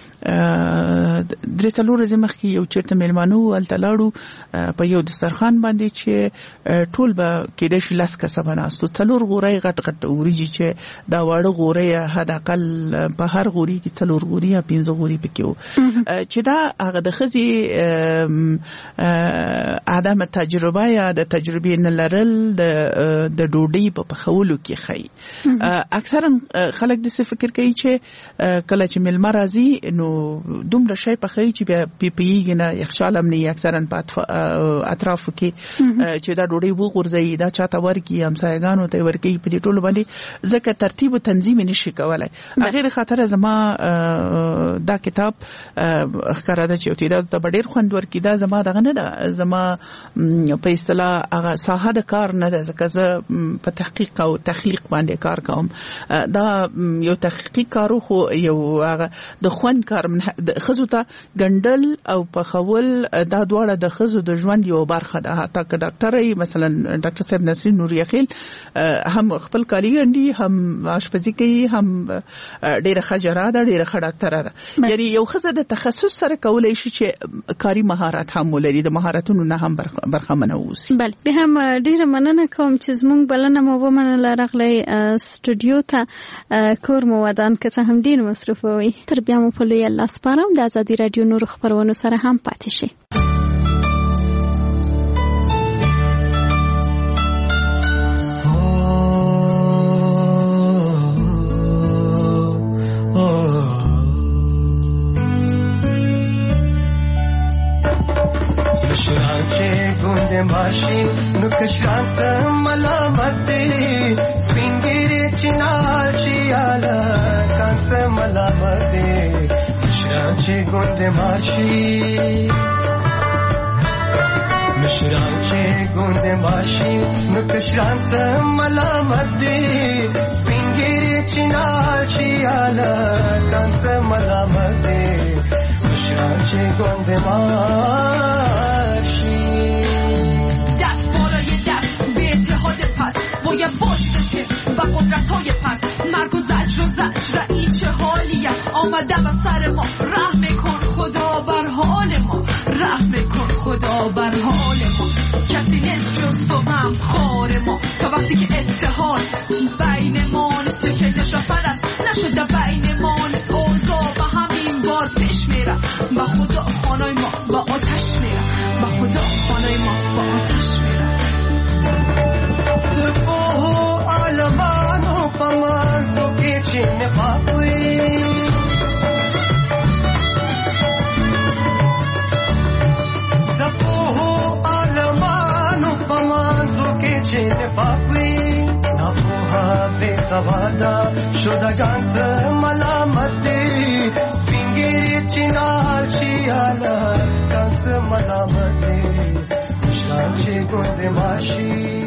چې درې څلور ورځې مخکې یو چیرته میلمانو ولته لاړو په یو دسترخوان باندې چې ټول به کېدای شي لاس کسه بناستو څلور غوري غټ غټ وريږي چې دا واړه غوري حد اقل په هر غوري کې څلور غوري یا پنځه غوري پکې وو چې دا هغه د خزي ادم تجربه یا د تجربې نه لرل د د ډوډۍ په پخولو کې خي. اکثرا خلک د څه فکر کوي چې کله چې ملما راځي نو دومره شی پخوي چې بیا پی پیږي نه یخچال هم نه اکثرا په اطرافو کې چې دا ډوډۍ وغورځي دا چاته ورکی همسایګانو ته ورکی په دې ټولو باندې ځکه ترتیب او تنظیم نشي کولای. غیر خاطر زما دا کتاب ښکارا ده چې یو تعداد ته ډېر خوند ورکړي دا زما دغه نه ده زما په اصطلاح هغه ساحه د کار نه ده ځکه زه په تحقیق او تخلیق باندې کار کوم دا یو تحقیقي کارو خو یو هغه د خوند کار د خزو ته ګندل او پخول دا دواړه د خزو د ژوند یو برخه ده حتی که ډاکټر ای مثلا ډاکټر صاحب نسرین نور یخیل هم خپل کالی ګندي هم آشپزي کوي هم ډېر خجره ده ډېر ښه ډاکټر ده یعنی یو خزه د تخصص سره کولای شي چې کاری مهارت هم ولري د مهارتونو نه هم برخمنه اوسي. بله به هم ډېر مننه کوم چې زموږ بلنه مو ومنله راغلی سټوډیو ته کور مو ودان که څه هم ډېر مصروف وي. تر بیا مو په لوی الله سپارم د ازادي راډیو نورو خپرونو سره هم پاتې شئ. ماشین نو کشان سم ملامت دی سپینگیری چنال چیالا کان سم ملامت دی مشران چی گند ماشین مشران چی گند ماشین نو کشان سم ملامت دی سپینگیری چنال چیالا کان سم ملامت دی مشران چی گند ماشین باید باشته و قدرت های پس مرگ و زجر و زجر این چه حالیه آمده و سر ما رحم کن خدا بر حال ما رحم کن خدا بر حال ما کسی نیست جز تو هم خار ما تا وقتی که اتحاد بین ما نیست که نشافر است نشده بین ما نیست اوضاع و همین بار پیش میره با خدا خانای ما با آتش میره با خدا خانای ما با آتش میره دپو عالمانو پمازو کې چې نفاق وي دپو عالمانو پمازو کې چې نفاق وي نپوها بے سوادا شدگان سه ملامت دی سپینگیری چنال چیالا کان سه ملامت دی شان چې ګوند ماشي